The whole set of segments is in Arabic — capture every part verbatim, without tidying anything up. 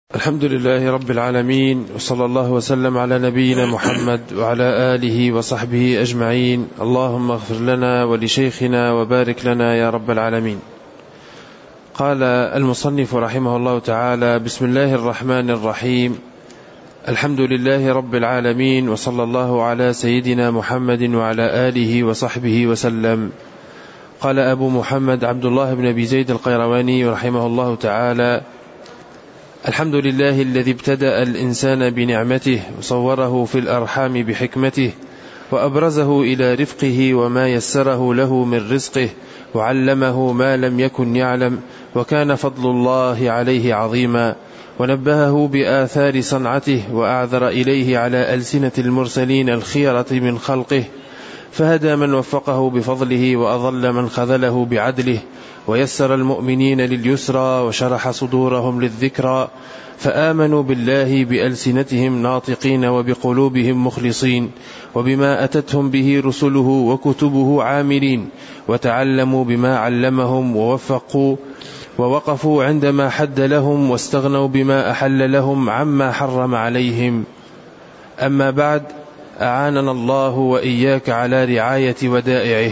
الحمد لله رب العالمين، وصلى الله وسلم على نبينا محمد وعلى آله وصحبه أجمعين. اللهم اغفر لنا ولشيخنا وبارك لنا يا رب العالمين. قال المصنف رحمه الله تعالى: بسم الله الرحمن الرحيم، الحمد لله رب العالمين، وصلى الله على سيدنا محمد وعلى آله وصحبه وسلم. قال أبو محمد عبد الله بن أبي زيد القيرواني رحمه الله تعالى: الحمد لله الذي ابتدأ الإنسان بنعمته وصوره في الأرحام بحكمته، وأبرزه إلى رفقه وما يسره له من رزقه، وعلمه ما لم يكن يعلم، وكان فضل الله عليه عظيما، ونبهه بآثار صنعته، وأعذر إليه على ألسنة المرسلين الخيرة من خلقه، فهدى من وفقه بفضله، وأضل من خذله بعدله، ويسر المؤمنين لليسرى، وشرح صدورهم للذكرى، فآمنوا بالله بألسنتهم ناطقين، وبقلوبهم مخلصين، وبما أتتهم به رسله وكتبه عاملين، وتعلموا بما علمهم، ووفقوا ووقفوا عندما حد لهم، واستغنوا بما أحل لهم عما حرم عليهم. أما بعد، أعاننا الله وإياك على رعاية ودائعه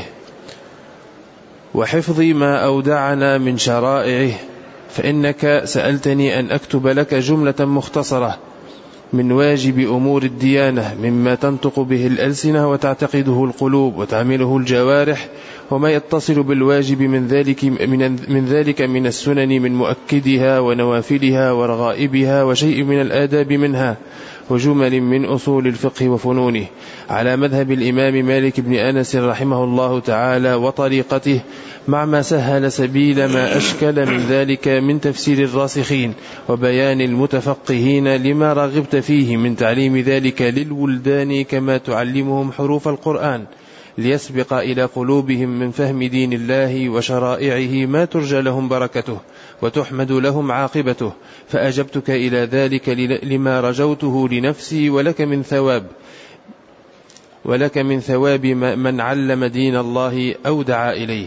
وحفظ ما أودعنا من شرائعه، فإنك سألتني أن أكتب لك جملة مختصرة من واجب أمور الديانة، مما تنطق به الألسنة وتعتقده القلوب وتعمله الجوارح، وما يتصل بالواجب من ذلك من, من ذلك من السنن، من مؤكدها ونوافلها ورغائبها، وشيء من الآداب منها، وجمل من أصول الفقه وفنونه، على مذهب الإمام مالك بن أنس رحمه الله تعالى وطريقته، مع ما سهل سبيل ما أشكل من ذلك من تفسير الراسخين وبيان المتفقهين لما رغبت فيه من تعليم ذلك للولدان، كما تعلمهم حروف القرآن، ليسبق إلى قلوبهم من فهم دين الله وشرائعه ما ترجى لهم بركته وتحمد لهم عاقبته. فأجبتك إلى ذلك لما رجوته لنفسي، ولك من ثواب ولك من ثواب من علم دين الله أو دعا إليه.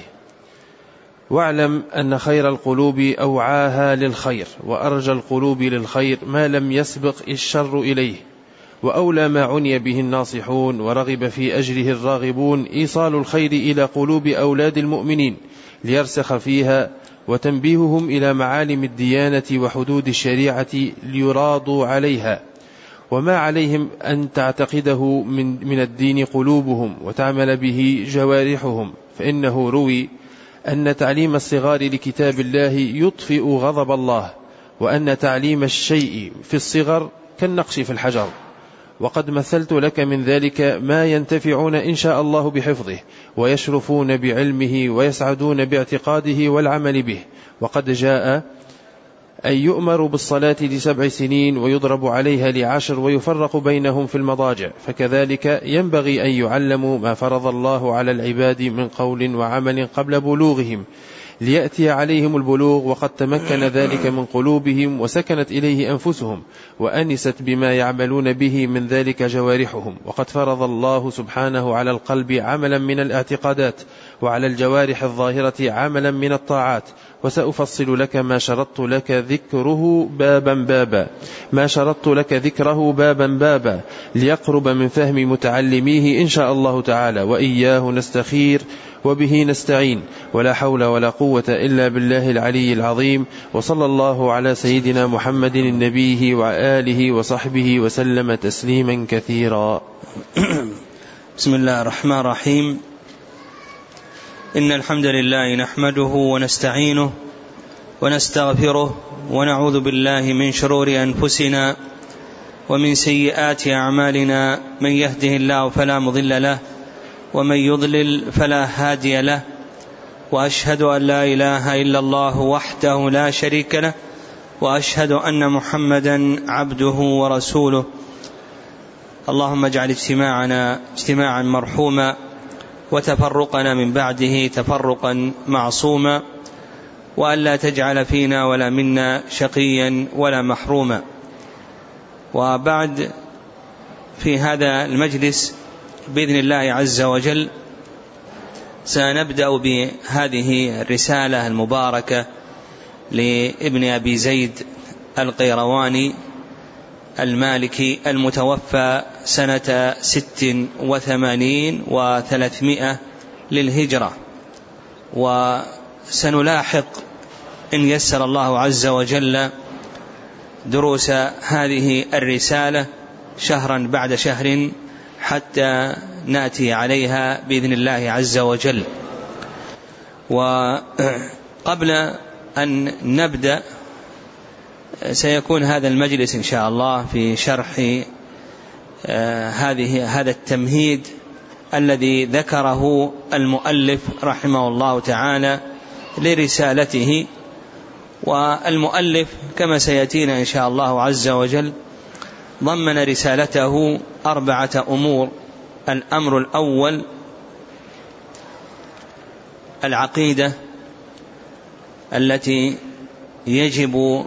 واعلم أن خير القلوب أوعاها للخير، وأرجى القلوب للخير ما لم يسبق الشر إليه، وأولى ما عني به الناصحون ورغب في أجره الراغبون إيصال الخير إلى قلوب أولاد المؤمنين ليرسخ فيها، وتنبيههم إلى معالم الديانة وحدود الشريعة ليراضوا عليها، وما عليهم أن تعتقده من, من الدين قلوبهم وتعمل به جوارحهم. فإنه روي أن تعليم الصغار لكتاب الله يطفئ غضب الله، وأن تعليم الشيء في الصغر كالنقش في الحجر، وقد مثلت لك من ذلك ما ينتفعون إن شاء الله بحفظه، ويشرفون بعلمه، ويسعدون باعتقاده والعمل به. وقد جاء أن يؤمر بالصلاة لسبع سنين ويضرب عليها لعشر، ويفرق بينهم في المضاجع، فكذلك ينبغي أن يعلموا ما فرض الله على العباد من قول وعمل قبل بلوغهم، ليأتي عليهم البلوغ وقد تمكن ذلك من قلوبهم، وسكنت إليه أنفسهم، وأنست بما يعملون به من ذلك جوارحهم. وقد فرض الله سبحانه على القلب عملا من الاعتقادات، وعلى الجوارح الظاهرة عملا من الطاعات. وسأفصل لك ما شرطت لك ذكره بابا بابا ما شرطت لك ذكره بابا بابا ليقرب من فهم متعلميه إن شاء الله تعالى. وإياه نستخير وبه نستعين، ولا حول ولا قوة إلا بالله العلي العظيم. وصلى الله على سيدنا محمد النبي وآله وصحبه وسلم تسليما كثيرا. بسم الله الرحمن الرحيم. إن الحمد لله نحمده ونستعينه ونستغفره، ونعوذ بالله من شرور أنفسنا ومن سيئات أعمالنا، من يهده الله فلا مضل له، ومن يضلل فلا هادي له، وأشهد أن لا إله إلا الله وحده لا شريك له، وأشهد أن محمدا عبده ورسوله. اللهم اجعل اجتماعنا اجتماعا مرحوما، وتفرقنا من بعده تفرقا معصوما، وألا تجعل فينا ولا منا شقيا ولا محروما. وبعد، في هذا المجلس بإذن الله عز وجل سنبدأ بهذه الرسالة المباركة لابن أبي زيد القيرواني المالكي المتوفى سنة ست وثمانين وثلاثمائة للهجرة. وسنلاحق إن يسر الله عز وجل دروس هذه الرسالة شهرا بعد شهر حتى نأتي عليها بإذن الله عز وجل. وقبل أن نبدأ سيكون هذا المجلس إن شاء الله في شرح هذه هذا التمهيد الذي ذكره المؤلف رحمه الله تعالى لرسالته. والمؤلف كما سيأتينا إن شاء الله عز وجل ضمن رسالته أربعة أمور. الأمر الأول العقيدة التي يجب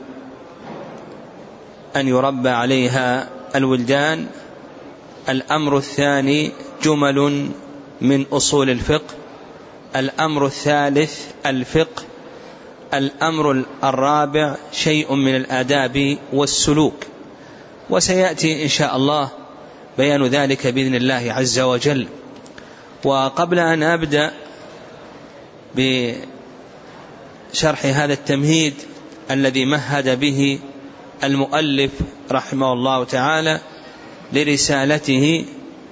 أن يربى عليها الولدان. الأمر الثاني جمل من أصول الفقه. الأمر الثالث الفقه. الأمر الرابع شيء من الآداب والسلوك، وسيأتي إن شاء الله بيان ذلك بإذن الله عز وجل. وقبل أن أبدأ بشرح هذا التمهيد الذي مهد به المؤلف رحمه الله تعالى لرسالته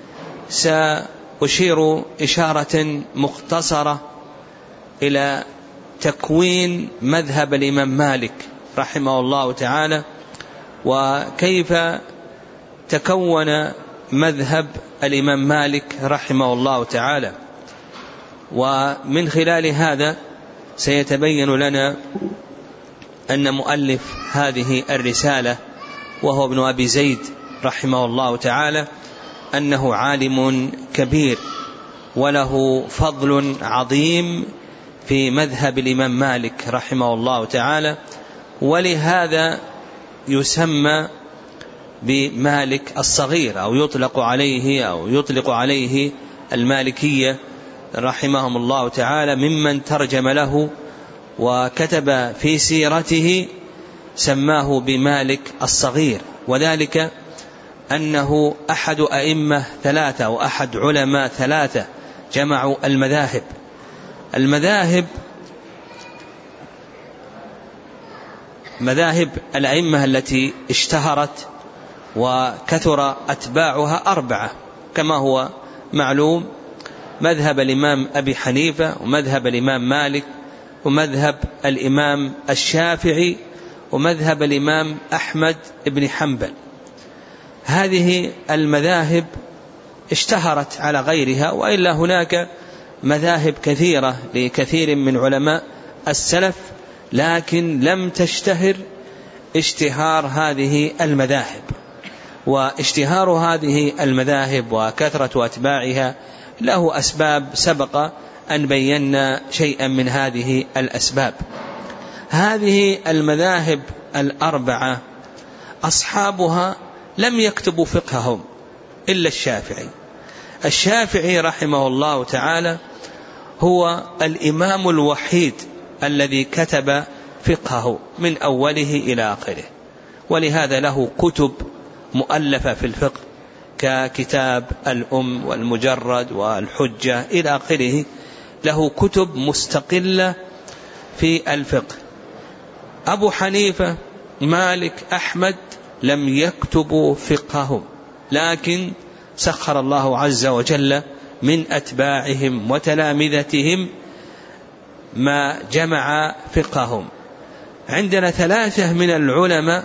سأشير إشارة مختصرة إلى تكوين مذهب الإمام مالك رحمه الله تعالى، وكيف تكون مذهب الإمام مالك رحمه الله تعالى. ومن خلال هذا سيتبين لنا أن مؤلف هذه الرسالة وهو ابن أبي زيد رحمه الله تعالى أنه عالم كبير وله فضل عظيم في مذهب الإمام مالك رحمه الله تعالى، ولهذا يسمى بمالك الصغير أو يطلق عليه أو يطلق عليه المالكية رحمهم الله تعالى، ممن ترجم له وكتب في سيرته سماه بمالك الصغير. وذلك أنه أحد أئمة ثلاثة وأحد علماء ثلاثة جمعوا المذاهب. المذاهب مذاهب الأئمة التي اشتهرت وكثر أتباعها أربعة كما هو معلوم: مذهب الإمام أبي حنيفة، ومذهب الإمام مالك، ومذهب الإمام الشافعي، ومذهب الإمام أحمد بن حنبل. هذه المذاهب اشتهرت على غيرها، وإلا هناك مذاهب كثيرة لكثير من علماء السلف، لكن لم تشتهر اشتهار هذه المذاهب. واشتهار هذه المذاهب وكثرة أتباعها له أسباب سبق أن بينا شيئا من هذه الأسباب. هذه المذاهب الأربعة أصحابها لم يكتبوا فقههم إلا الشافعي. الشافعي رحمه الله تعالى هو الإمام الوحيد الذي كتب فقهه من أوله إلى آخره، ولهذا له كتب مؤلفة في الفقه ككتاب الأم والمجرد والحجة إلى آخره، له كتب مستقلة في الفقه. أبو حنيفة، مالك، أحمد لم يكتبوا فقههم، لكن سخر الله عز وجل من أتباعهم وتلامذتهم ما جمع فقههم. عندنا ثلاثة من العلماء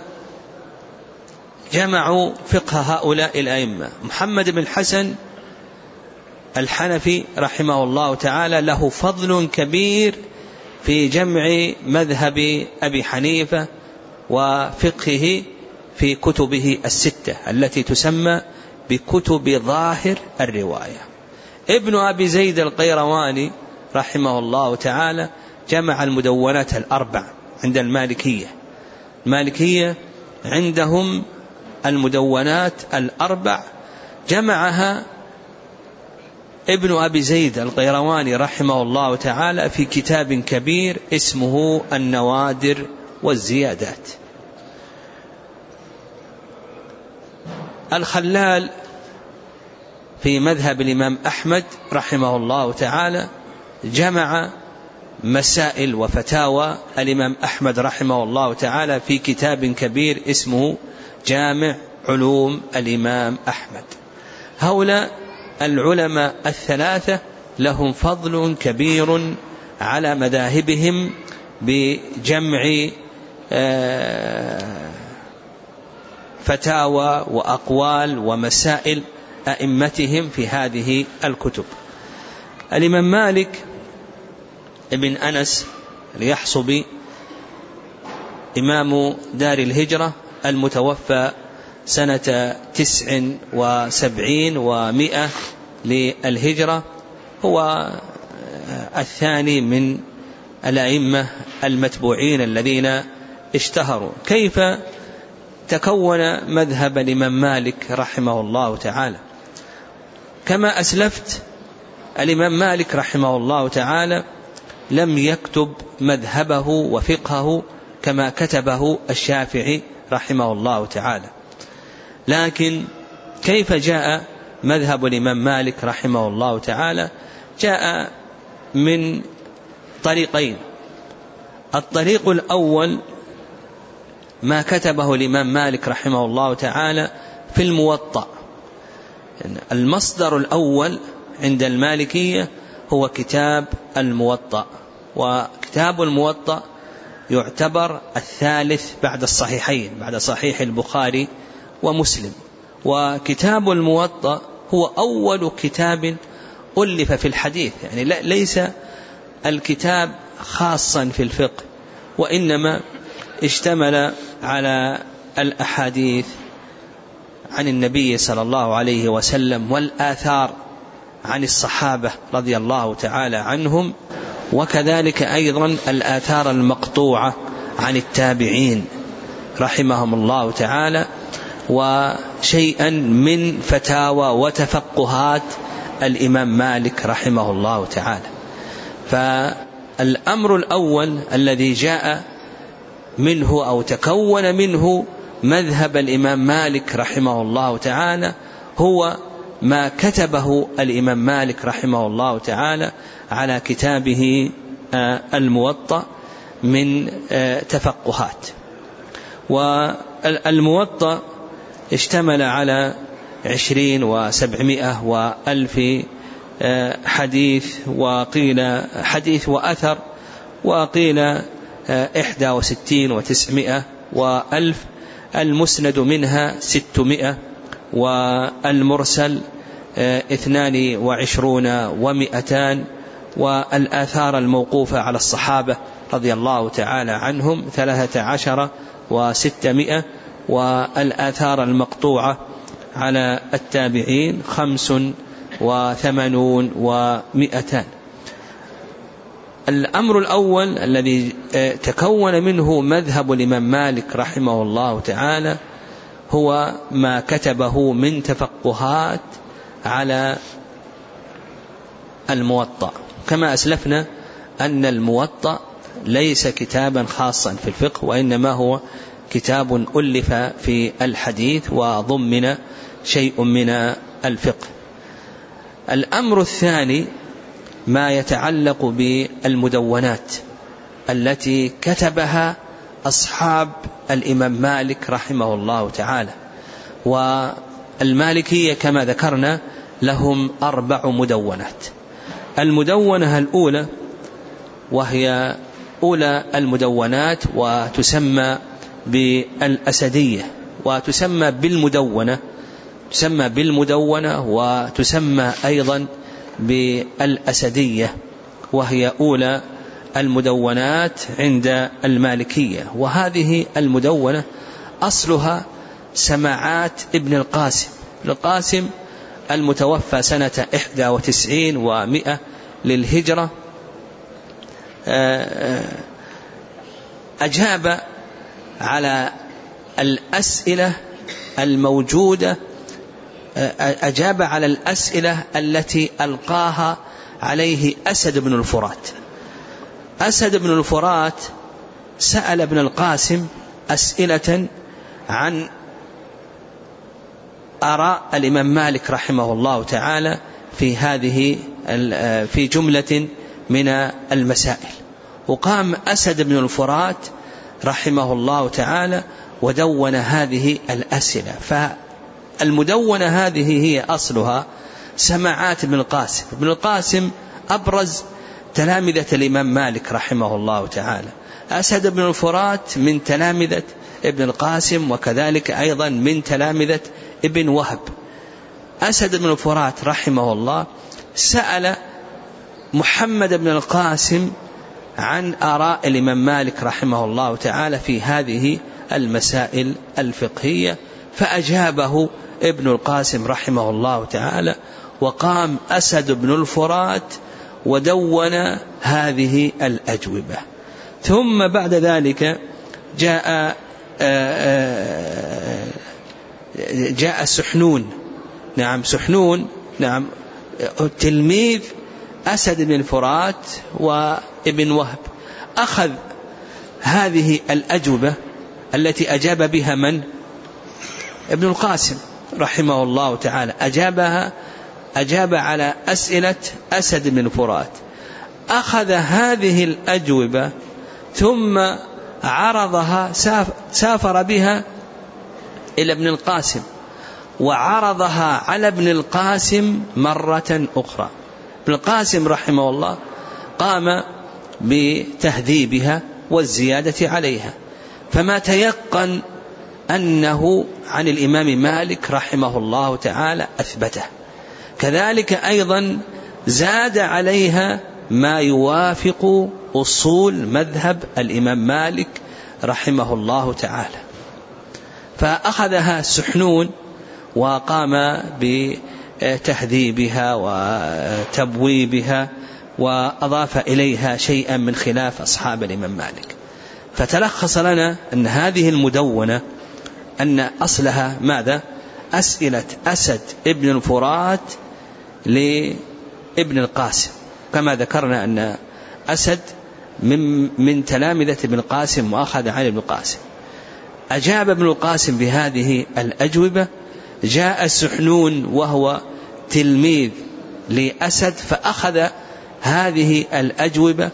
جمعوا فقه هؤلاء الأئمة: محمد بن الحسن الحنفي رحمه الله تعالى له فضل كبير في جمع مذهب أبي حنيفة وفقهه في كتبه الستة التي تسمى بكتب ظاهر الرواية. ابن أبي زيد القيرواني رحمه الله تعالى جمع المدونات الأربع عند المالكية. المالكية عندهم المدونات الأربع جمعها ابن أبي زيد القيرواني رحمه الله تعالى في كتاب كبير اسمه النوادر والزيادات. الخلال في مذهب الإمام أحمد رحمه الله تعالى جمع مسائل وفتاوى الإمام أحمد رحمه الله تعالى في كتاب كبير اسمه جامع علوم الإمام أحمد. هؤلاء العلماء الثلاثة لهم فضل كبير على مذاهبهم بجمع فتاوى وأقوال ومسائل أئمتهم في هذه الكتب. الإمام مالك ابن أنس اليحصبي إمام دار الهجرة المتوفى سنة تسع وسبعين ومئة للهجرة، هو الثاني من الأئمة المتبوعين الذين اشتهروا. كيف تكون مذهب الإمام مالك رحمه الله تعالى؟ كما أسلفت الإمام مالك رحمه الله تعالى لم يكتب مذهبه وفقهه كما كتبه الشافعي رحمه الله تعالى، لكن كيف جاء مذهب الإمام مالك رحمه الله تعالى؟ جاء من طريقين. الطريق الأول ما كتبه الإمام مالك رحمه الله تعالى في الموطأ. المصدر الأول عند المالكية هو كتاب الموطأ، وكتاب الموطأ يعتبر الثالث بعد الصحيحين بعد صحيح البخاري ومسلم، وكتاب الموطأ هو أول كتاب ألف في الحديث، يعني ليس الكتاب خاصا في الفقه، وإنما اشتمل على الأحاديث عن النبي صلى الله عليه وسلم والآثار عن الصحابة رضي الله تعالى عنهم، وكذلك أيضا الآثار المقطوعة عن التابعين رحمهم الله تعالى، وشيئا من فتاوى وتفقهات الإمام مالك رحمه الله تعالى. فالأمر الأول الذي جاء منه أو تكون منه مذهب الإمام مالك رحمه الله تعالى هو ما كتبه الإمام مالك رحمه الله تعالى على كتابه الموطأ من تفقهات. والموطأ اشتمل على عشرين وسبعمائة وألف حديث، وقيل حديث وأثر، وقيل إحدى وستين وتسعمائة وألف. المسند منها ستمائة، والمرسل اثنان وعشرون ومئتان، والآثار الموقوفة على الصحابة رضي الله تعالى عنهم ثلاثة عشر وستمائة، والآثار المقطوعة على التابعين خمس وثمانون ومئتان. الأمر الأول الذي تكون منه مذهب الإمام مالك رحمه الله تعالى هو ما كتبه من تفقهات على الموطأ. كما أسلفنا أن الموطأ ليس كتابا خاصا في الفقه، وإنما هو كتاب ألف في الحديث وضمن شيء من الفقه. الأمر الثاني ما يتعلق بالمدونات التي كتبها أصحاب الإمام مالك رحمه الله تعالى. والمالكية كما ذكرنا لهم أربع مدونات. المدونة الأولى وهي أولى المدونات وتسمى بالأسدية، وتسمى بالمدونة تسمى بالمدونة وتسمى أيضا بالأسدية، وهي أولى المدونات عند المالكية. وهذه المدونة أصلها سماعات ابن القاسم القاسم المتوفى سنة إحدى وتسعين ومئة للهجرة. أجاب على الأسئلة الموجودة أجاب على الأسئلة التي ألقاها عليه أسد بن الفرات. أسد بن الفرات سأل ابن القاسم أسئلة عن آراء الإمام مالك رحمه الله تعالى في هذه في جملة من المسائل. وقام أسد بن الفرات رحمه الله تعالى ودون هذه الأسئلة. فالمدونة هذه هي أصلها سماعات ابن القاسم. ابن القاسم أبرز تلامذة الإمام مالك رحمه الله تعالى. أسد بن الفرات من تلامذة ابن القاسم، وكذلك أيضا من تلامذة ابن وهب. أسد بن الفرات رحمه الله سأل محمد بن القاسم عن آراء الإمام مالك رحمه الله تعالى في هذه المسائل الفقهية، فأجابه ابن القاسم رحمه الله تعالى، وقام أسد بن الفرات ودون هذه الأجوبة. ثم بعد ذلك جاء جاء سحنون، نعم سحنون، نعم تلميذ أسد بن الفرات وابن وهب، أخذ هذه الأجوبة التي أجاب بها من؟ ابن القاسم رحمه الله تعالى، أجابها أجاب على أسئلة أسد بن الفرات، أخذ هذه الأجوبة ثم عرضها، سافر بها إلى ابن القاسم وعرضها على ابن القاسم مرة أخرى. ابن القاسم رحمه الله قام بتهذيبها والزيادة عليها، فما تيقن أنه عن الإمام مالك رحمه الله تعالى أثبته. كذلك أيضا زاد عليها ما يوافق أصول مذهب الإمام مالك رحمه الله تعالى. فأخذها سحنون وقام بتهذيبها وتبويبها وأضاف إليها شيئا من خلاف أصحاب الإمام مالك. فتلخص لنا أن هذه المدونة أن أصلها ماذا؟ أسئلة أسد ابن الفرات لابن القاسم، كما ذكرنا أن أسد من, من تلامذة ابن القاسم وأخذ عن ابن القاسم. أجاب ابن القاسم بهذه الأجوبة. جاء سحنون وهو تلميذ لأسد فأخذ هذه الأجوبة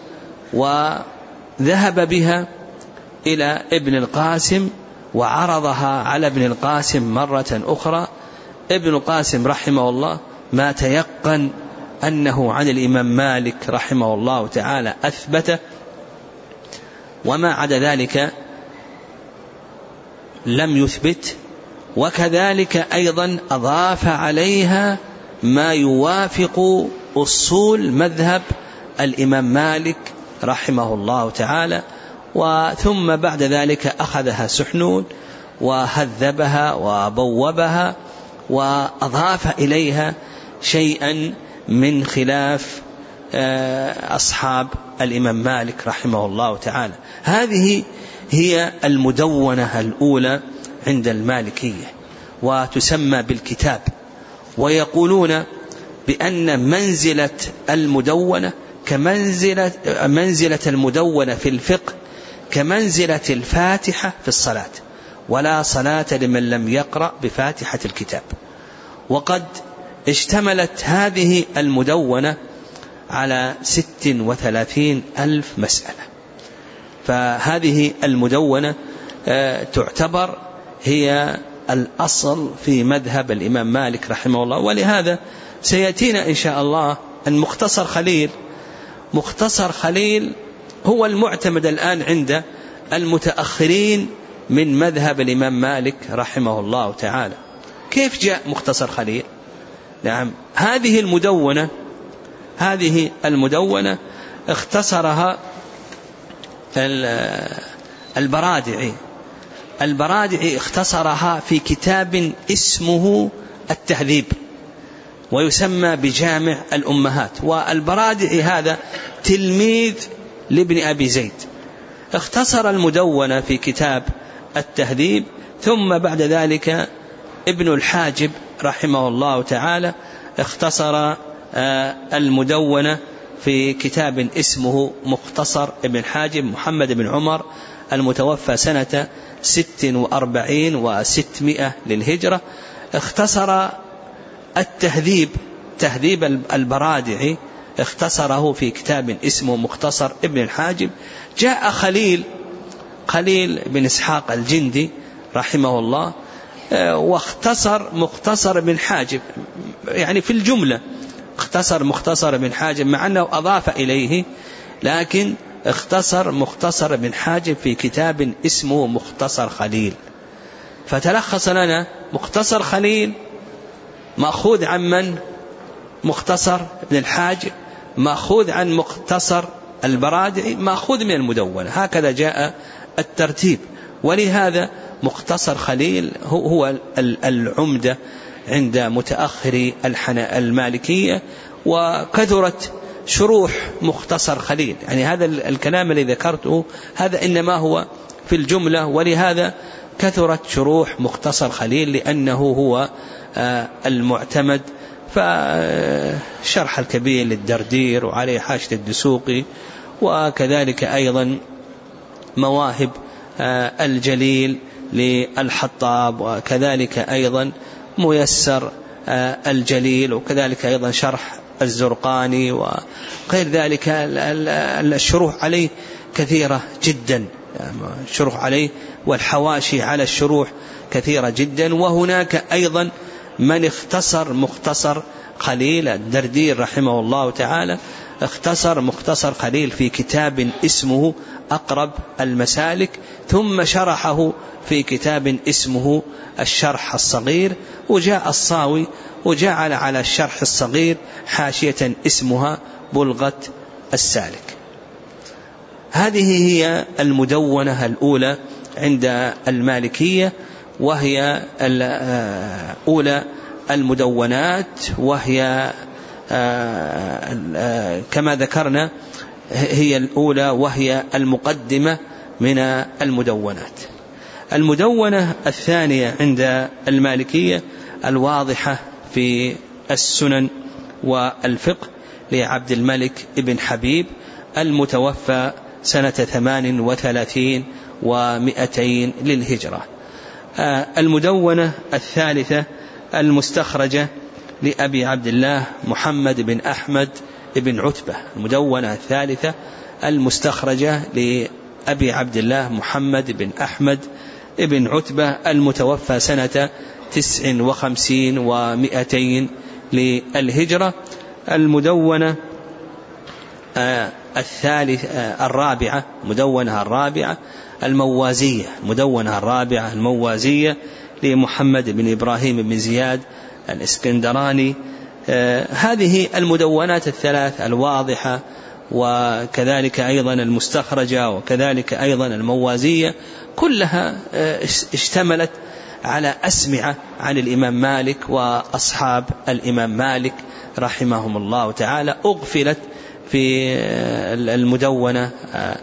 وذهب بها إلى ابن القاسم وعرضها على ابن القاسم مرة أخرى. ابن القاسم رحمه الله ما تيقن أنه عن الإمام مالك رحمه الله تعالى أثبته، وما عدا ذلك لم يثبت. وكذلك أيضا أضاف عليها ما يوافق أصول مذهب الإمام مالك رحمه الله تعالى. وثم بعد ذلك أخذها سحنون وهذبها وبوبها وأضاف إليها شيئا من خلاف أصحاب الإمام مالك رحمه الله تعالى. هذه هي المدونة الأولى عند المالكية، وتسمى بالكتاب. ويقولون بأن منزلة المدونة كمنزلة منزلة المدونة في الفقه كمنزلة الفاتحة في الصلاة، ولا صلاة لمن لم يقرأ بفاتحة الكتاب. وقد اشتملت هذه المدونة على ست وثلاثين ألف مسألة. فهذه المدونة تعتبر هي الأصل في مذهب الإمام مالك رحمه الله. ولهذا سيأتينا إن شاء الله أن مختصر خليل مختصر خليل هو المعتمد الآن عند المتأخرين من مذهب الإمام مالك رحمه الله تعالى. كيف جاء مختصر خليل؟ نعم، هذه المدونة هذه المدونة اختصرها البرادعي البرادعي اختصرها في كتاب اسمه التهذيب، ويسمى بجامع الأمهات. والبرادعي هذا تلميذ لابن أبي زيد، اختصر المدونة في كتاب التهذيب. ثم بعد ذلك ابن الحاجب رحمه الله تعالى اختصر المدونة في كتاب اسمه مختصر ابن الحاجب محمد بن عمر المتوفى سنة ست وأربعين وستمائة للهجرة. اختصر التهذيب، تهذيب البرادعي اختصره في كتاب اسمه مختصر ابن الحاجب. جاء خليل خليل بن إسحاق الجندي رحمه الله واختصر مختصر ابن حاجب، يعني في الجملة اختصر مختصر ابن حاجب مع أنه أضاف إليه، لكن اختصر مختصر ابن حاجب في كتاب اسمه مختصر خليل. فتلخص لنا مختصر خليل مأخوذ عن من؟ مختصر ابن الحاجب، مأخوذ عن مختصر البرادعي، مأخوذ من المدونة. هكذا جاء الترتيب. ولهذا مختصر خليل هو العمدة عند متأخر المالكية، وكثرت شروح مختصر خليل. يعني هذا الكلام الذي ذكرته هذا إنما هو في الجملة، ولهذا كثرت شروح مختصر خليل لأنه هو المعتمد. فشرح الكبير للدردير وعليه حاشية الدسوقي، وكذلك أيضا مواهب الجليل للحطاب، وكذلك أيضا ميسر الجليل، وكذلك أيضا شرح الزرقاني وغير ذلك. الشروح عليه كثيرة جدا، الشروح عليه والحواشي على الشروح كثيرة جدا. وهناك أيضا من اختصر مختصر خليل، الدردير رحمه الله تعالى اختصر مختصر خليل في كتاب اسمه أقرب المسالك، ثم شرحه في كتاب اسمه الشرح الصغير. وجاء الصاوي وجعل على الشرح الصغير حاشية اسمها بلغة السالك. هذه هي المدونة الأولى عند المالكية، وهي أولى المدونات، وهي كما ذكرنا هي الأولى، وهي المقدمة من المدونات. المدونة الثانية عند المالكية الواضحة في السنن والفقه لعبد الملك ابن حبيب المتوفى سنة ثمان وثلاثين ومئتين للهجرة. المدونة الثالثة المستخرجة لأبي عبد الله محمد بن أحمد بن عتبة. المدونة الثالثة المستخرجة لأبي عبد الله محمد بن أحمد بن عتبة المتوفى سنة تسع وخمسين ومئتين للهجرة. المدونة الثالث الرابعة مدونة الرابعة الموازية، مدونة الرابعة الموازية لمحمد بن إبراهيم بن زياد الإسكندراني. هذه المدونات الثلاث الواضحة، وكذلك أيضا المستخرجة، وكذلك أيضا الموازية، كلها اشتملت على أسمعة عن الإمام مالك وأصحاب الإمام مالك رحمهم الله تعالى. أغفلت في المدونة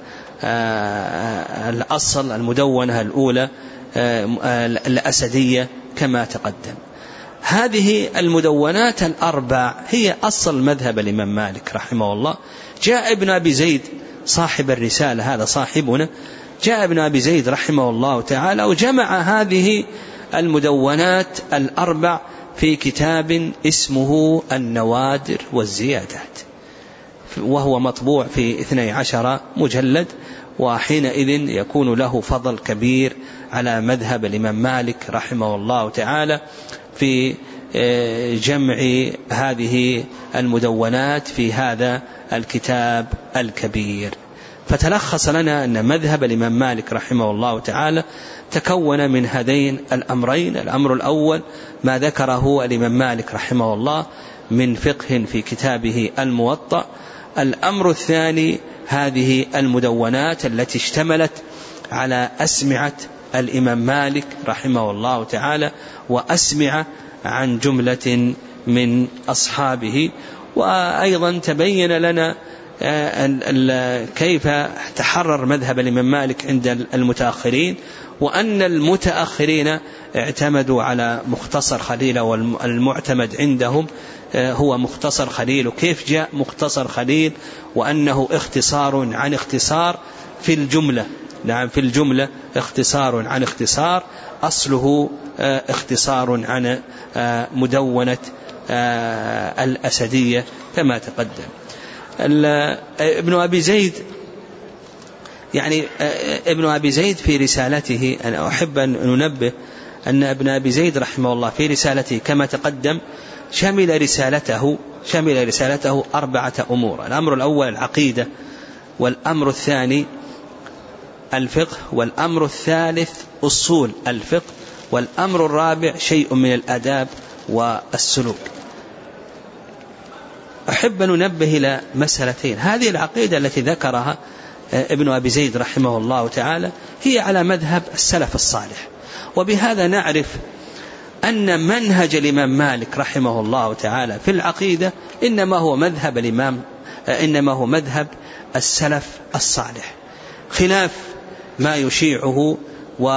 الأصل المدونة الأولى الأسدية كما تقدم. هذه المدونات الأربع هي أصل مذهب الإمام مالك رحمه الله. جاء ابن أبي زيد صاحب الرسالة، هذا صاحبنا، جاء ابن أبي زيد رحمه الله تعالى وجمع هذه المدونات الأربع في كتاب اسمه النوادر والزيادات، وهو مطبوع في اثني عشر مجلد، وحينئذ يكون له فضل كبير على مذهب الإمام مالك رحمه الله تعالى في جمع هذه المدونات في هذا الكتاب الكبير. فتلخص لنا أن مذهب الإمام مالك رحمه الله تعالى تكون من هذين الأمرين. الأمر الأول ما ذكره الإمام مالك رحمه الله من فقه في كتابه الموطأ. الأمر الثاني هذه المدونات التي اشتملت على أسمعة الإمام مالك رحمه الله تعالى وأسمع عن جملة من أصحابه. وأيضا تبين لنا كيف تحرر مذهب الإمام مالك عند المتأخرين، وأن المتأخرين اعتمدوا على مختصر خليل، والمعتمد عندهم هو مختصر خليل. وكيف جاء مختصر خليل وأنه اختصار عن اختصار في الجملة، نعم في الجملة اختصار عن اختصار، أصله اختصار عن مدونة الأسدية كما تقدم. ابن أبي زيد يعني ابن أبي زيد في رسالته، أنا أحب أن ننبه أن ابن أبي زيد رحمه الله في رسالته كما تقدم شمل رسالته شمل رسالته أربعة أمور. الأمر الأول العقيدة، والأمر الثاني الفقه، والأمر الثالث أصول الفقه، والأمر الرابع شيء من الآداب والسلوك. أحب أن ننبه إلى مسألتين. هذه العقيدة التي ذكرها ابن أبي زيد رحمه الله تعالى هي على مذهب السلف الصالح، وبهذا نعرف أن منهج الإمام مالك رحمه الله تعالى في العقيدة إنما هو مذهب الإمام إنما هو مذهب السلف الصالح، خلاف ما يشيعه و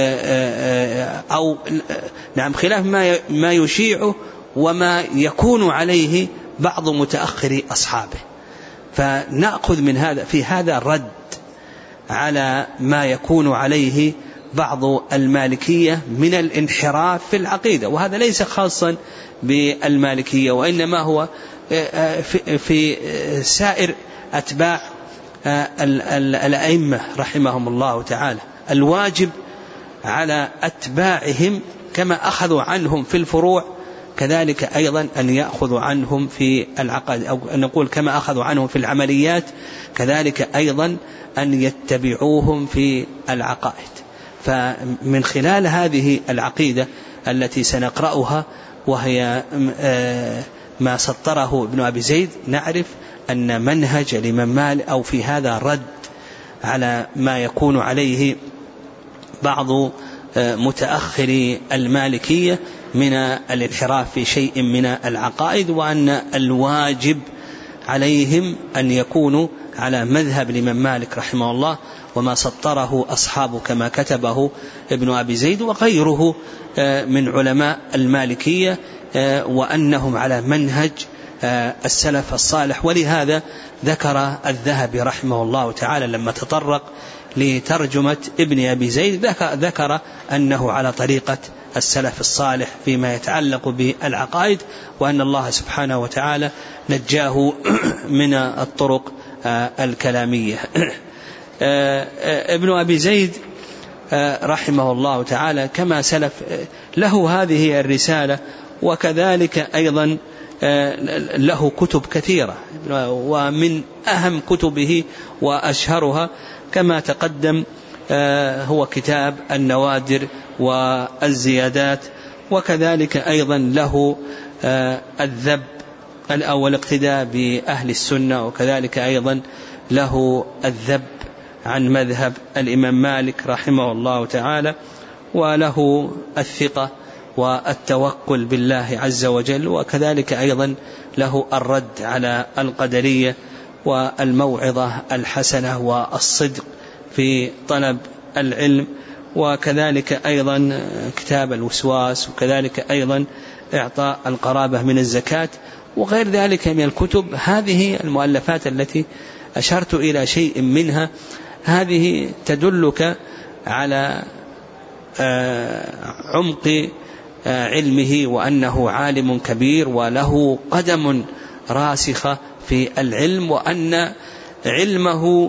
أو نعم خلاف ما ما يشيعه وما يكون عليه بعض متأخري أصحابه. فنأخذ من هذا في هذا رد على ما يكون عليه بعض المالكية من الانحراف في العقيدة، وهذا ليس خاصا بالمالكية، وإنما هو في سائر أتباع الأئمة رحمهم الله تعالى. الواجب على أتباعهم كما أخذوا عنهم في الفروع كذلك أيضا أن يأخذوا عنهم في العقائد، أو أن نقول كما أخذوا عنهم في العمليات كذلك أيضا أن يتبعوهم في العقائد. فمن خلال هذه العقيدة التي سنقرأها وهي ما سطره ابن أبي زيد نعرف أن منهج الإمام مالك أو في هذا رد على ما يكون عليه بعض متأخري المالكية من الانحراف في شيء من العقائد، وأن الواجب عليهم أن يكونوا على مذهب الإمام مالك رحمه الله وما سطره أصحابه كما كتبه ابن أبي زيد وغيره من علماء المالكية، وأنهم على منهج السلف الصالح. ولهذا ذكر الذهبي رحمه الله تعالى لما تطرق لترجمة ابن أبي زيد ذكر أنه على طريقة السلف الصالح فيما يتعلق بالعقائد، وأن الله سبحانه وتعالى نجاه من الطرق الكلامية. ابن أبي زيد رحمه الله تعالى كما سلف له هذه الرسالة، وكذلك أيضا له كتب كثيرة، ومن أهم كتبه وأشهرها كما تقدم هو كتاب النوادر والزيادات، وكذلك أيضا له الذب أو الاقتداء بأهل السنة، وكذلك أيضا له الذب عن مذهب الإمام مالك رحمه الله تعالى، وله الثقة والتوكل بالله عز وجل، وكذلك أيضا له الرد على القدرية والموعظة الحسنة والصدق في طلب العلم، وكذلك أيضا كتاب الوسواس، وكذلك أيضا إعطاء القرابة من الزكاة وغير ذلك من الكتب. هذه المؤلفات التي أشرت إلى شيء منها هذه تدلك على عمق علمه، وأنه عالم كبير وله قدم راسخة في العلم، وأن علمه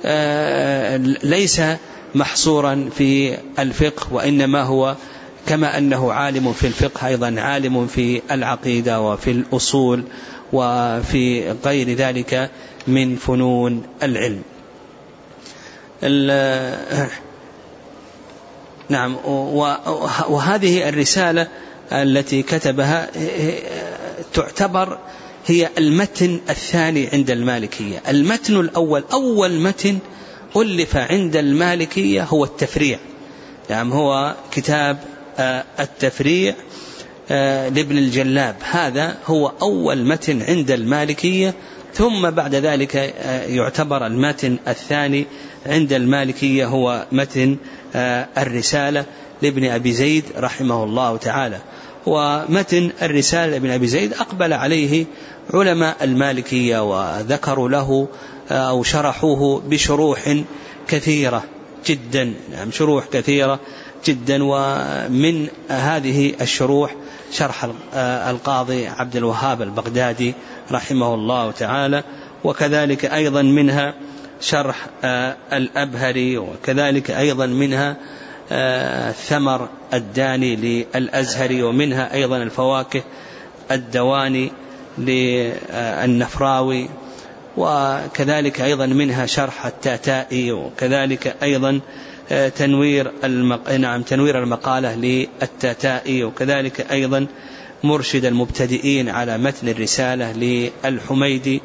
ليس محصورا في الفقه، وإنما هو كما أنه عالم في الفقه أيضا عالم في العقيدة وفي الأصول وفي غير ذلك من فنون العلم. نعم. وهذه الرسالة التي كتبها تعتبر هي المتن الثاني عند المالكية. المتن الأول أول متن ألف عند المالكية هو التفريع، يعني هو كتاب التفريع لابن الجلاب، هذا هو أول متن عند المالكية. ثم بعد ذلك يعتبر المتن الثاني عند المالكية هو متن الرسالة لابن أبي زيد رحمه الله تعالى. ومتن الرسالة لابن أبي زيد أقبل عليه علماء المالكية وذكروا له أو شرحوه بشروح كثيرة، جدا، نعم شروح كثيرة جدا. ومن هذه الشروح شرح القاضي عبد الوهاب البغدادي رحمه الله تعالى، وكذلك أيضا منها شرح الأبهري، وكذلك أيضا منها ثمر الداني للأزهري، ومنها أيضا الفواكه الدواني للنفراوي، وكذلك أيضا منها شرح التاتائي، وكذلك أيضا تنوير المق... نعم تنوير المقالة للتاتائي، وكذلك أيضا مرشد المبتدئين على متن الرسالة للحميدي،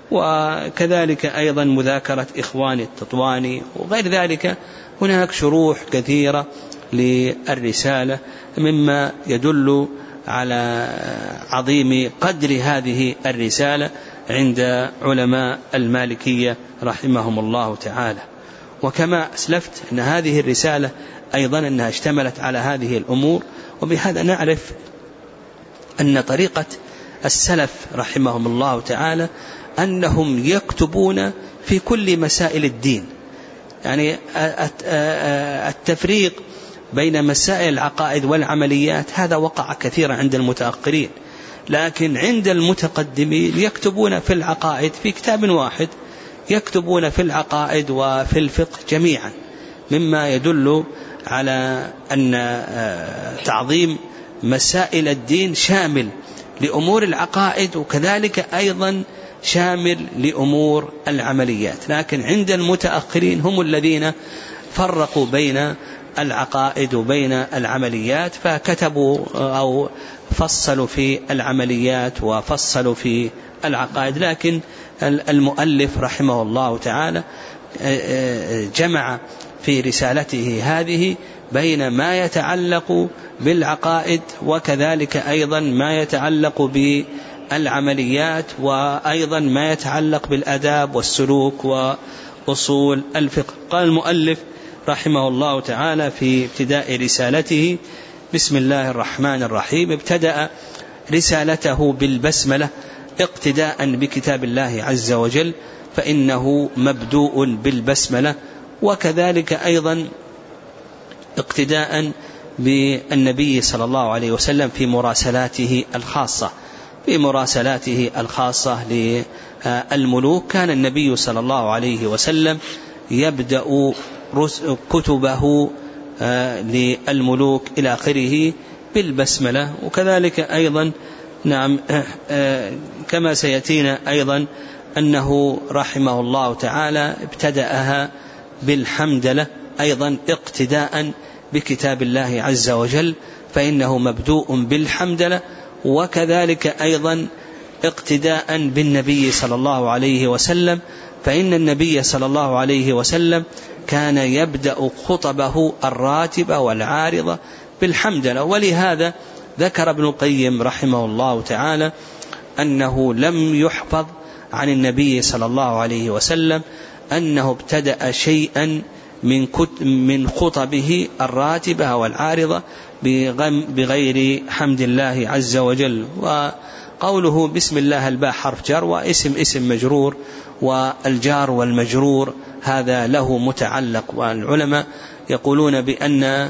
وكذلك أيضا مذاكرة إخوان التطواني، وغير ذلك هناك شروح كثيرة للرسالة مما يدل على عظيم قدر هذه الرسالة عند علماء المالكية رحمهم الله تعالى. وكما أسلفت أن هذه الرسالة أيضا أنها اشتملت على هذه الأمور، وبهذا نعرف أن طريقة السلف رحمهم الله تعالى أنهم يكتبون في كل مسائل الدين، يعني التفريق بين مسائل العقائد والعمليات هذا وقع كثيرا عند المتأخرين، لكن عند المتقدمين يكتبون في العقائد في كتاب واحد، يكتبون في العقائد وفي الفقه جميعا، مما يدل على أن تعظيم مسائل الدين شامل لأمور العقائد، وكذلك أيضا شامل لأمور العمليات. لكن عند المتأخرين هم الذين فرقوا بين العقائد وبين العمليات، فكتبوا أو فصلوا في العمليات وفصلوا في العقائد. لكن المؤلف رحمه الله تعالى جمع في رسالته هذه بين ما يتعلق بالعقائد وكذلك أيضا ما يتعلق بالعمليات، وأيضا ما يتعلق بالأداب والسلوك وأصول الفقه. قال المؤلف رحمه الله تعالى في ابتداء رسالته: بسم الله الرحمن الرحيم. ابتدأ رسالته بالبسملة اقتداء بكتاب الله عز وجل، فإنه مبدوء بالبسملة، وكذلك أيضا اقتداء بالنبي صلى الله عليه وسلم في مراسلاته الخاصة في مراسلاته الخاصة للملوك. كان النبي صلى الله عليه وسلم يبدأ كتبه للملوك إلى آخره بالبسملة، وكذلك أيضا نعم كما سيأتينا أيضا أنه رحمه الله تعالى ابتدأها بالحمدلة أيضا اقتداء بكتاب الله عز وجل، فإنه مبدوء بالحمدلة، وكذلك أيضا اقتداء بالنبي صلى الله عليه وسلم، فإن النبي صلى الله عليه وسلم كان يبدأ خطبه الراتبة والعارضة بالحمدلة. ولهذا ذكر ابن القيم رحمه الله تعالى أنه لم يحفظ عن النبي صلى الله عليه وسلم أنه ابتدأ شيئا من من خطبه الراتبة والعارضة بغير حمد الله عز وجل. وقوله بسم الله الباء حرف جر، واسم اسم مجرور، والجار والمجرور هذا له متعلق، والعلماء يقولون بأن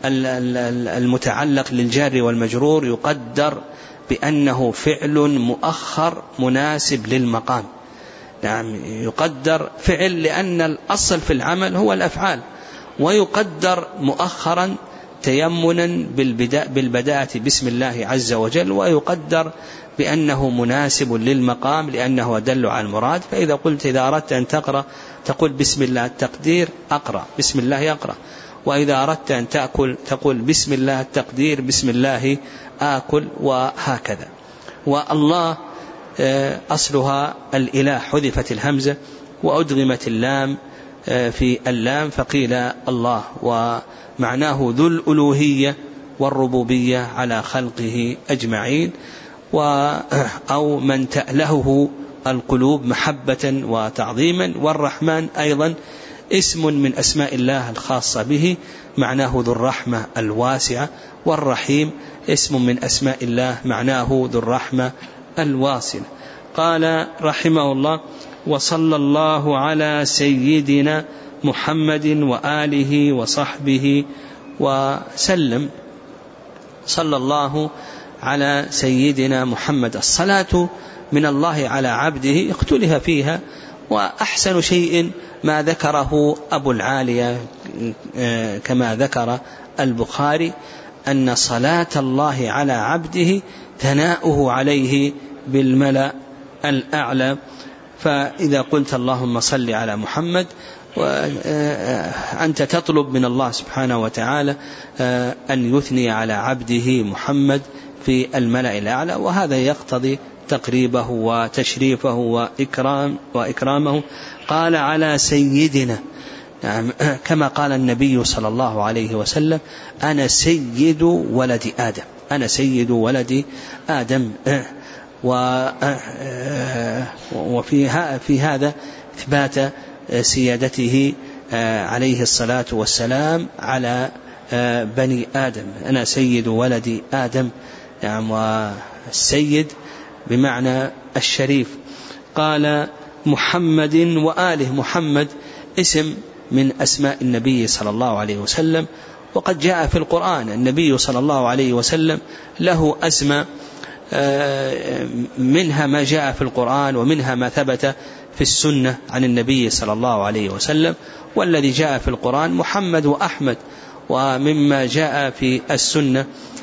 المتعلق للجار والمجرور يقدر بأنه فعل مؤخر مناسب للمقام. نعم يقدر فعل لأن الأصل في العمل هو الأفعال، ويقدر مؤخرا تيمنا بالبداءة بسم الله عز وجل، ويقدر بأنه مناسب للمقام لأنه أدل على المراد. فإذا قلت إذا أردت أن تقرأ تقول بسم الله التقدير أقرأ، بسم الله أقرأ، وإذا أردت أن تأكل تقول بسم الله التقدير بسم الله آكل، وهكذا. والله أصلها الإله، حذفت الهمزة وأدغمت اللام في اللام فقيل الله، ومعناه ذو الألوهية والربوبية على خلقه أجمعين، أو من تألهه القلوب محبة وتعظيما. والرحمن أيضا اسم من أسماء الله الخاصة به، معناه ذو الرحمة الواسعة، والرحيم اسم من أسماء الله معناه ذو الرحمة الواصلة. قال رحمه الله: وصلى الله على سيدنا محمد وآله وصحبه وسلم. صلى الله على سيدنا محمد. الصلاة من الله على عبده اختلف فيها، وأحسن شيء ما ذكره أبو العالية كما ذكر البخاري أن صلاة الله على عبده ثناؤه عليه بالملأ الأعلى. فإذا قلت اللهم صل على محمد وأنت تطلب من الله سبحانه وتعالى أن يثني على عبده محمد في الملأ الأعلى، وهذا يقتضي تقريبه وتشريفه وإكرام وإكرامه. قال على سيدنا، نعم، كما قال النبي صلى الله عليه وسلم أنا سيد ولد آدم، أنا سيد ولد آدم. وفي في هذا إثبات سيادته عليه الصلاة والسلام على بني آدم، أنا سيد ولد آدم. نعم، والسيد بمعنى الشريف. قال محمد وآله، محمد اسم من أسماء النبي صلى الله عليه وسلم، وقد جاء في القرآن النبي صلى الله عليه وسلم له أسماء، منها ما جاء في القرآن ومنها ما ثبت في السنة عن النبي صلى الله عليه وسلم. والذي جاء في القرآن محمد وأحمد، ومما جاء في السنة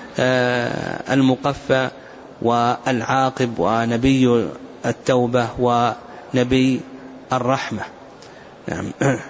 المقفى والعاقب ونبي التوبة ونبي الرحمة. نعم.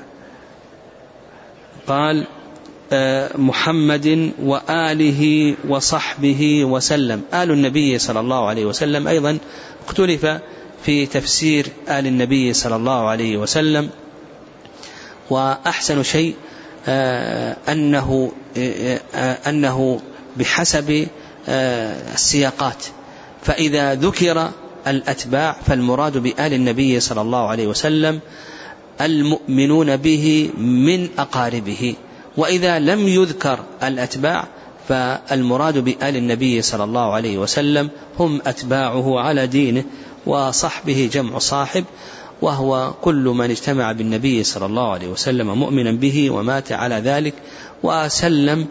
قال محمد وآله وصحبه وسلم. آل النبي صلى الله عليه وسلم أيضا اختلف في تفسير آل النبي صلى الله عليه وسلم، وأحسن شيء أنه أنه بحسب السياقات، فإذا ذكر الأتباع فالمراد بآل النبي صلى الله عليه وسلم المؤمنون به من أقاربه، وإذا لم يذكر الأتباع فالمراد بآل النبي صلى الله عليه وسلم هم أتباعه على دينه. وصحبه جمع صاحب، وهو كل من اجتمع بالنبي صلى الله عليه وسلم مؤمنا به ومات على ذلك وسلم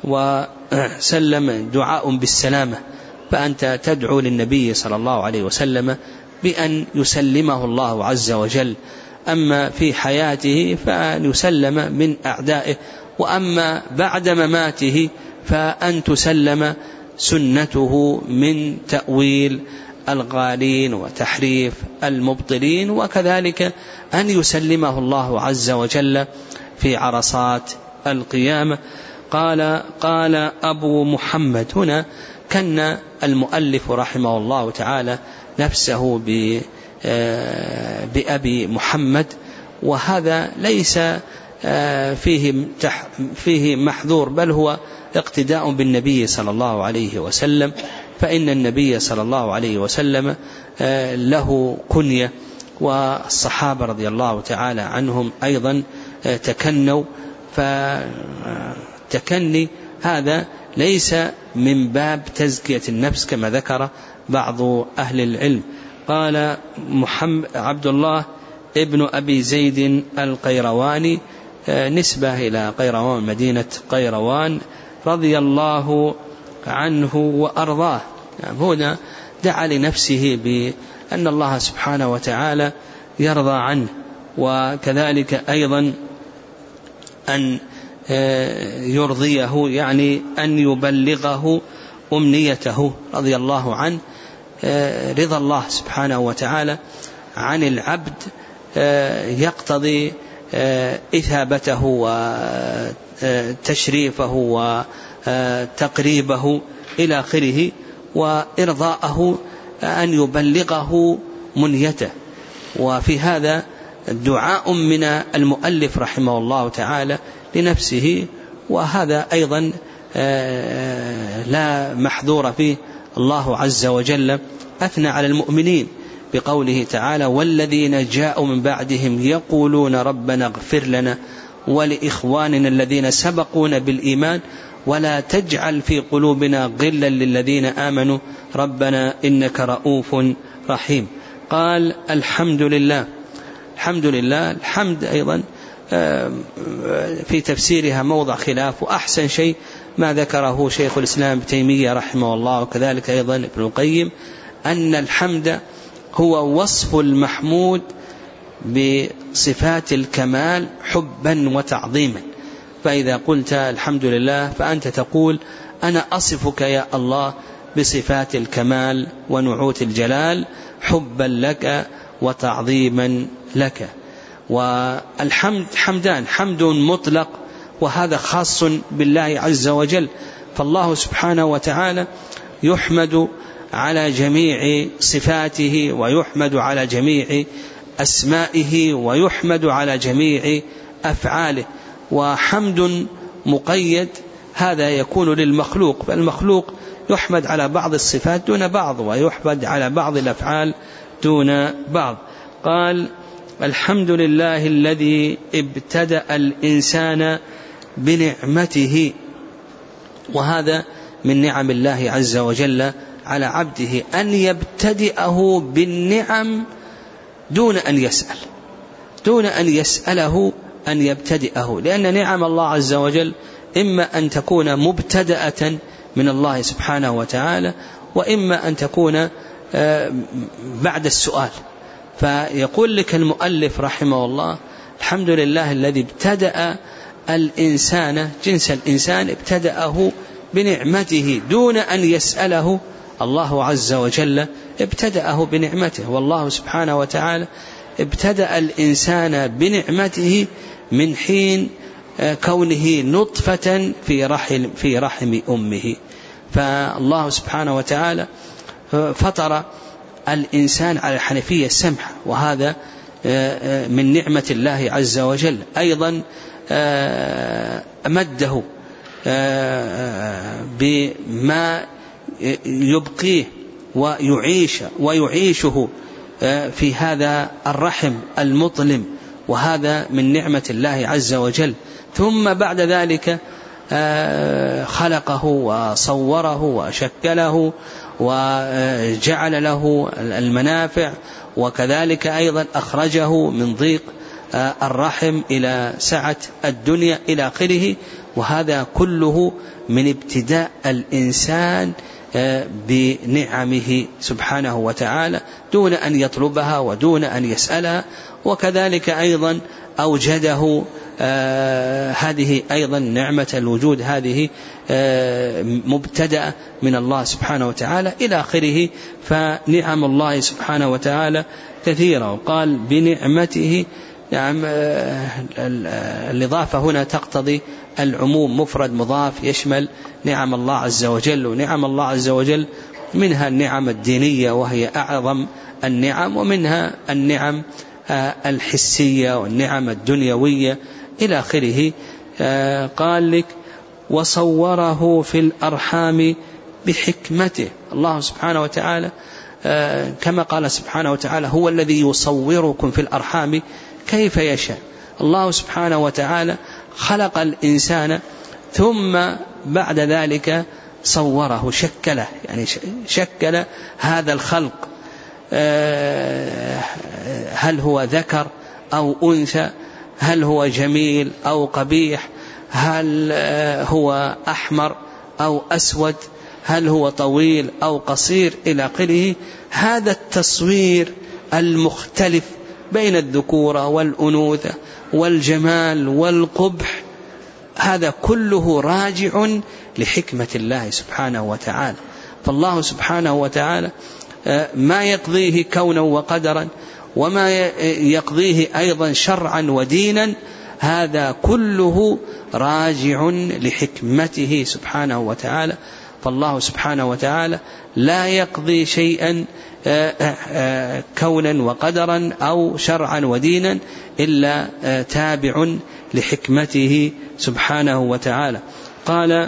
وسلم دعاء بالسلامة، فأنت تدعو للنبي صلى الله عليه وسلم بأن يسلمه الله عز وجل، أما في حياته فأن يسلم من أعدائه، وأما بعد مماته فأن تسلم سنته من تأويل الغالين وتحريف المبطلين، وكذلك أن يسلمه الله عز وجل في عرصات القيامة. قال قال أبو محمد، هنا كان المؤلف رحمه الله تعالى نفسه بأبي محمد، وهذا ليس فيه فيه محذور، بل هو اقتداء بالنبي صلى الله عليه وسلم، فإن النبي صلى الله عليه وسلم له كنية، والصحابة رضي الله تعالى عنهم أيضا تكنوا، فتكني هذا ليس من باب تزكية النفس كما ذكر بعض أهل العلم. قال محمد عبد الله ابن أبي زيد القيرواني، نسبة إلى قيروان مدينة قيروان رضي الله عنه وأرضاه. هنا دعا لنفسه بأن الله سبحانه وتعالى يرضى عنه، وكذلك أيضا أن يرضيه، يعني أن يبلغه أمنيته رضي الله عنه. رضا الله سبحانه وتعالى عن العبد يقتضي إثابته وتشريفه وتقريبه إلى آخره، وإرضاءه أن يبلغه منيته. وفي هذا دعاء من المؤلف رحمه الله تعالى لنفسه، وهذا أيضا لا محذور فيه. الله عز وجل أثنى على المؤمنين بقوله تعالى: والذين جاءوا من بعدهم يقولون ربنا اغفر لنا ولإخواننا الذين سبقونا بالإيمان ولا تجعل في قلوبنا غلا للذين آمنوا ربنا إنك رؤوف رحيم. قال الحمد لله. الحمد لله، الحمد أيضا في تفسيرها موضع خلاف، وأحسن شيء ما ذكره شيخ الإسلام ابن تيمية رحمه الله وكذلك أيضا ابن القيم، أن الحمد هو وصف المحمود بصفات الكمال حبا وتعظيما. فإذا قلت الحمد لله فأنت تقول أنا أصفك يا الله بصفات الكمال ونعوت الجلال حبا لك وتعظيما لك. والحمد حمدان، حمد مطلق وهذا خاص بالله عز وجل، فالله سبحانه وتعالى يحمد على جميع صفاته ويحمد على جميع أسمائه ويحمد على جميع أفعاله. وحمد مقيد هذا يكون للمخلوق، فالمخلوق يحمد على بعض الصفات دون بعض ويحمد على بعض الأفعال دون بعض. قال الحمد لله الذي ابتدأ الإنسان بنعمته، وهذا من نعم الله عز وجل على عبده أن يبتدئه بالنعم دون أن يسأل دون أن يسأله أن يبتدئه، لأن نعم الله عز وجل إما أن تكون مبتدأة من الله سبحانه وتعالى وإما أن تكون بعد السؤال. فيقول لك المؤلف رحمه الله الحمد لله الذي ابتدأ الإنسان، جنس الإنسان ابتدأه بنعمته دون أن يسأله. الله عز وجل ابتدأه بنعمته، والله سبحانه وتعالى ابتدأ الإنسان بنعمته من حين كونه نطفة في رحم, في رحم أمه. فالله سبحانه وتعالى فطر الإنسان على الحنفية السمحة، وهذا من نعمة الله عز وجل. أيضا أمده بما يبقيه ويعيش ويعيشه في هذا الرحم المظلم، وهذا من نعمة الله عز وجل. ثم بعد ذلك خلقه وصوره وشكله وجعل له المنافع، وكذلك أيضا أخرجه من ضيق الرحم إلى سعة الدنيا إلى آخره. وهذا كله من ابتداء الإنسان بنعمه سبحانه وتعالى دون أن يطلبها ودون أن يسألها. وكذلك أيضا أوجده آه هذه أيضا نعمة الوجود، هذه آه مبتدأ من الله سبحانه وتعالى إلى آخره. فنعم الله سبحانه وتعالى كثيرة. وقال بنعمته، نعم آه الإضافة هنا تقتضي العموم، مفرد مضاف يشمل نعم الله عز وجل. ونعم الله عز وجل منها النعم الدينية وهي أعظم النعم، ومنها النعم الحسية والنعم الدنيوية إلى آخره. قال لك وصوره في الأرحام بحكمته. الله سبحانه وتعالى كما قال سبحانه وتعالى هو الذي يصوركم في الأرحام كيف يشاء. الله سبحانه وتعالى خلق الإنسان ثم بعد ذلك صوره، شكله، يعني شكل هذا الخلق، هل هو ذكر أو أنثى، هل هو جميل أو قبيح، هل هو أحمر أو أسود، هل هو طويل أو قصير إلى آخره. هذا التصوير المختلف بين الذكورة والأنوثة والجمال والقبح، هذا كله راجع لحكمة الله سبحانه وتعالى. فالله سبحانه وتعالى ما يقضيه كونا وقدرا وما يقضيه أيضا شرعا ودينا، هذا كله راجع لحكمته سبحانه وتعالى. فالله سبحانه وتعالى لا يقضي شيئا كونا وقدرا أو شرعا ودينا إلا تابع لحكمته سبحانه وتعالى. قال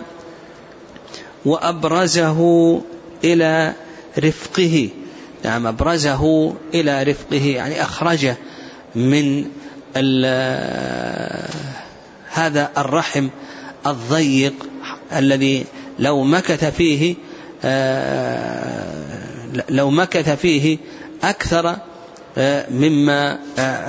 وأبرزه إلى رفقه، نعم أبرزه إلى رفقه يعني أخرجه من هذا الرحم الضيق الذي لو مكث فيه لو مكث فيه أكثر مما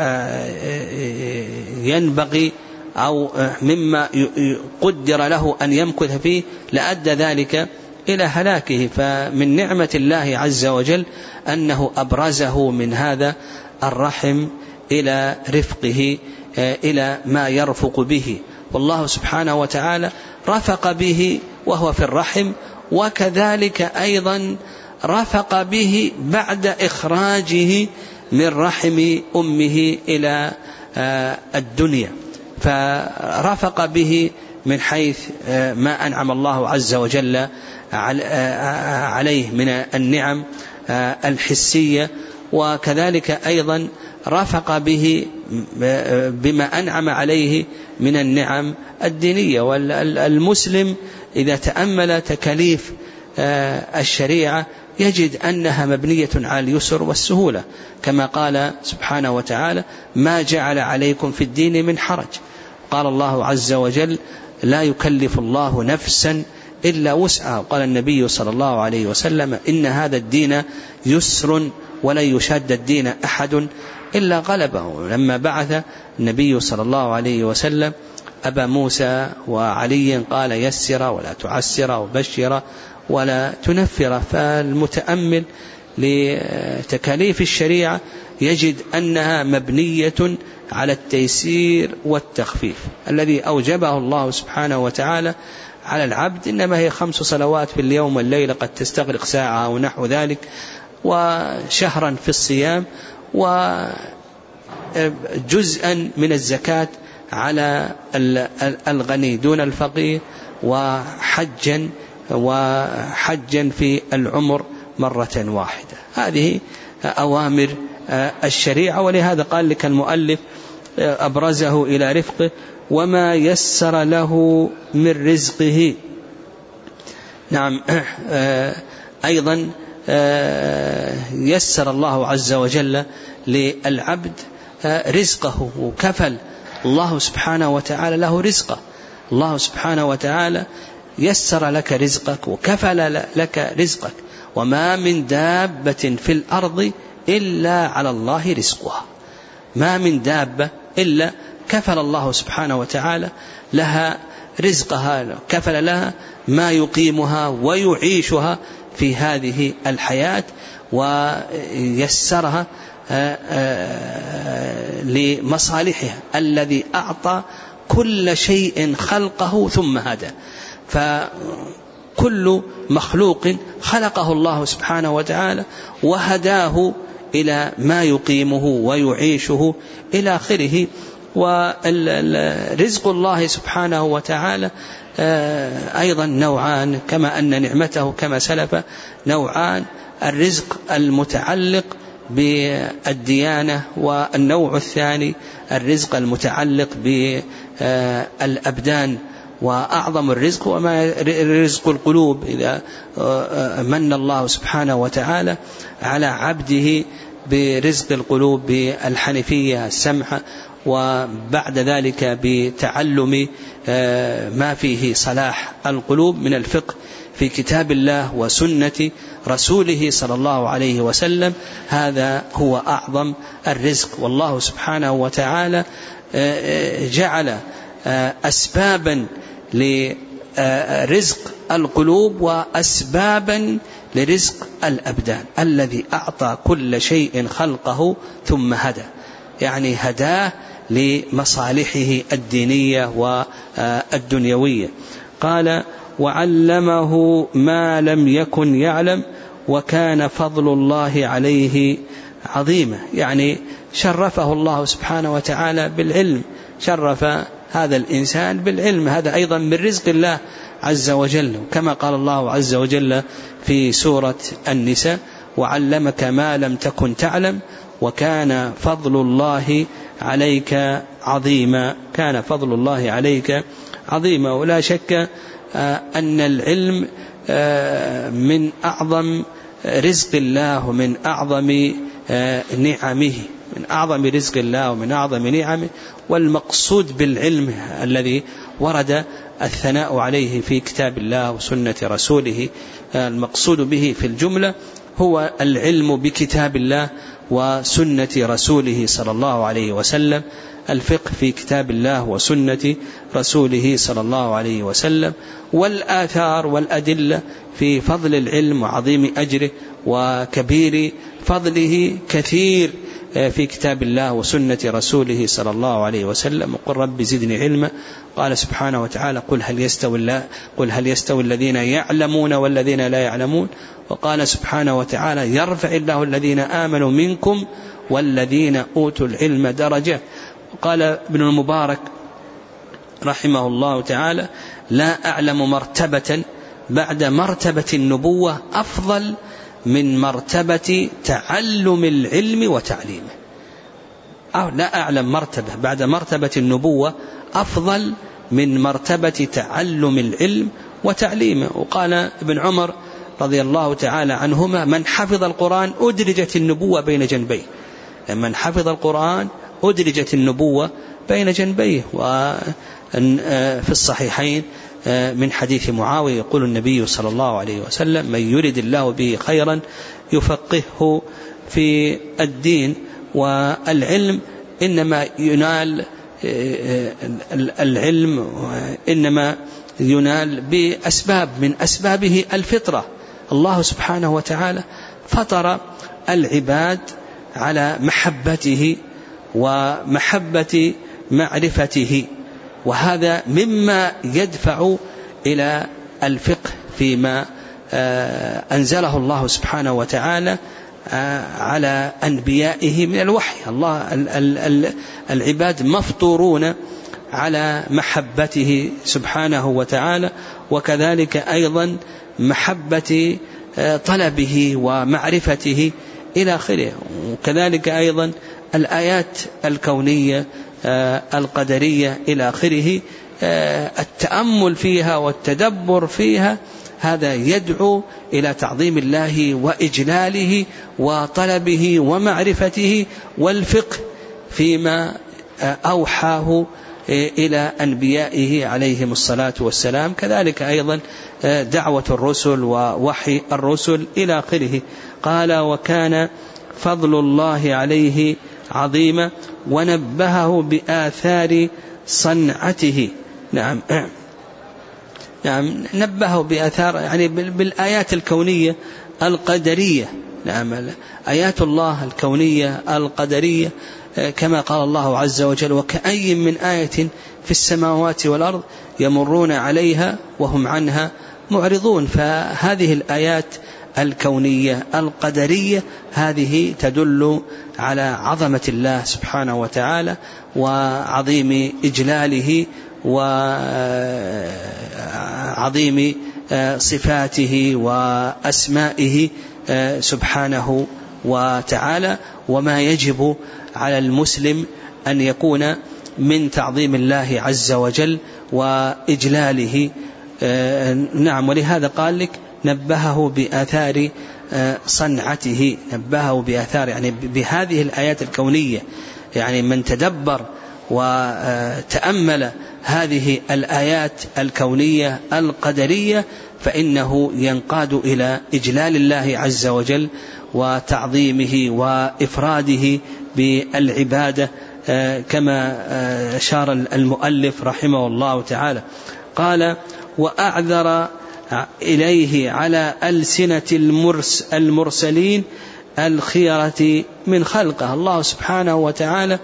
ينبغي أو مما قدر له أن يمكث فيه لأدى ذلك إلى هلاكه. فمن نعمة الله عز وجل أنه أبرزه من هذا الرحم إلى رفقه، إلى ما يرفق به. والله سبحانه وتعالى رفق به وهو في الرحم، وكذلك أيضا رفق به بعد إخراجه من رحم أمه إلى الدنيا، فرفق به من حيث ما أنعم الله عز وجل عليه من النعم الحسية، وكذلك أيضا رفق به بما أنعم عليه من النعم الدينية. والمسلم إذا تأمل تكاليف الشريعة يجد أنها مبنية على اليسر والسهولة، كما قال سبحانه وتعالى: ما جعل عليكم في الدين من حرج. قال الله عز وجل: لا يكلف الله نفسا إلا وسعها. قال النبي صلى الله عليه وسلم: إن هذا الدين يسر ولن يشاد الدين أحد إلا غلبه. لما بعث النبي صلى الله عليه وسلم أبا موسى وعلي قال: يسر ولا تعسر وبشر ولا تنفر. فالمتأمل لتكاليف الشريعة يجد أنها مبنية على التيسير والتخفيف الذي أوجبه الله سبحانه وتعالى على العبد. إنما هي خمس صلوات في اليوم والليلة قد تستغرق ساعة أو نحو ذلك، وشهرا في الصيام، وجزءا من الزكاة على الغني دون الفقير، وحجا وحجا في العمر مرة واحدة. هذه أوامر الشريعة، ولهذا قال لك المؤلف أبرزه إلى رفقه وما يسر له من رزقه. نعم، أيضا يسر الله عز وجل للعبد رزقه، وكفل الله سبحانه وتعالى له رزقه. الله سبحانه وتعالى يسر لك رزقك وكفل لك رزقك. وما من دابة في الأرض إلا على الله رزقها. ما من دابة إلا كفل الله سبحانه وتعالى لها رزقها، كفل لها ما يقيمها ويعيشها في هذه الحياة، ويسرها لمصالحها. الذي أعطى كل شيء خلقه ثم هدى. فكل مخلوق خلقه الله سبحانه وتعالى وهداه إلى ما يقيمه ويعيشه إلى آخره. ورزق الله سبحانه وتعالى أيضا نوعان، كما أن نعمته كما سلف نوعان: الرزق المتعلق بالديانة، والنوع الثاني الرزق المتعلق بالأبدان. وأعظم الرزق وما رزق القلوب، إذا من الله سبحانه وتعالى على عبده برزق القلوب بالحنفية السمحة، وبعد ذلك بتعلم ما فيه صلاح القلوب من الفقه في كتاب الله وسنة رسوله صلى الله عليه وسلم. هذا هو أعظم الرزق. والله سبحانه وتعالى جعل أسبابا لرزق القلوب وأسبابا لرزق الأبدان. الذي أعطى كل شيء خلقه ثم هدى، يعني هداه لمصالحه الدينية والدنيوية. قال: وعلمه ما لم يكن يعلم وكان فضل الله عليه عظيما. يعني شرفه الله سبحانه وتعالى بالعلم، شرف هذا الإنسان بالعلم. هذا أيضا من رزق الله عز وجل، كما قال الله عز وجل في سورة النساء: وعلمك ما لم تكن تعلم وكان فضل الله عليك عظيما. كان فضل الله عليك عظيما. ولا شك أن العلم من أعظم رزق الله ومن أعظم نعمه، من أعظم رزق الله ومن أعظم نعمه. والمقصود بالعلم الذي ورد الثناء عليه في كتاب الله وسنة رسوله، المقصود به في الجملة هو العلم بكتاب الله وسنة رسوله صلى الله عليه وسلم، الفقه في كتاب الله وسنة رسوله صلى الله عليه وسلم، والآثار والأدلة في فضل العلم وعظيم أجره وكبير فضله كثير في كتاب الله وسنة رسوله صلى الله عليه وسلم. وقل رب زدني علما. قال سبحانه وتعالى قل هل يستوي الله قل هل يستوي الذين يعلمون والذين لا يعلمون. وقال سبحانه وتعالى يرفع الله الذين آمنوا منكم والذين أوتوا العلم درجة. وقال ابن المبارك رحمه الله تعالى لا أعلم مرتبة بعد مرتبة النبوة أفضل من مرتبة تعلم العلم وتعليمه. أو لا أعلم مرتبة بعد مرتبة النبوة أفضل من مرتبة تعلم العلم وتعليمه. وقال ابن عمر رضي الله تعالى عنهما من حفظ القرآن أدرجت النبوة بين جنبيه. من حفظ القرآن أدرجت النبوة بين جنبيه. وفي الصحيحين من حديث معاوية يقول النبي صلى الله عليه وسلم من يرد الله به خيرا يفقهه في الدين. والعلم إنما ينال العلم إنما ينال بأسباب من أسبابه الفطرة. الله سبحانه وتعالى فطر العباد على محبته ومحبة معرفته، وهذا مما يدفع إلى الفقه فيما أنزله الله سبحانه وتعالى على أنبيائه من الوحي. الله العباد مفطورون على محبته سبحانه وتعالى، وكذلك أيضا محبة طلبه ومعرفته إلى آخره. وكذلك أيضا الآيات الكونية القدرية إلى آخره التأمل فيها والتدبر فيها هذا يدعو إلى تعظيم الله وإجلاله وطلبه ومعرفته والفقه فيما أوحاه إلى أنبيائه عليهم الصلاة والسلام. كذلك أيضا دعوة الرسل ووحي الرسل إلى آخره. قال وكان فضل الله عليه عظيما ونبهه بآثار صنعته. نعم نعم نبهه بآثار يعني بالآيات الكونية القدرية. نعم آيات الله الكونية القدرية كما قال الله عز وجل وكأي من آية في السماوات والأرض يمرون عليها وهم عنها معرضون. فهذه الآيات الكونية القدرية هذه تدل على عظمة الله سبحانه وتعالى وعظيم إجلاله وعظيم صفاته وأسمائه سبحانه وتعالى، وما يجب على المسلم أن يكون من تعظيم الله عز وجل وإجلاله. نعم ولهذا قال لك نبهه بآثار صنعته، نبهه بآثار يعني بهذه الآيات الكونية. يعني من تدبر وتأمل هذه الآيات الكونية القدرية فإنه ينقاد إلى إجلال الله عز وجل وتعظيمه وإفراده بالعبادة كما أشار المؤلف رحمه الله تعالى. قال وأعذر إليه على ألسنة المرس المرسلين الخيرة من خلقه. الله سبحانه وتعالى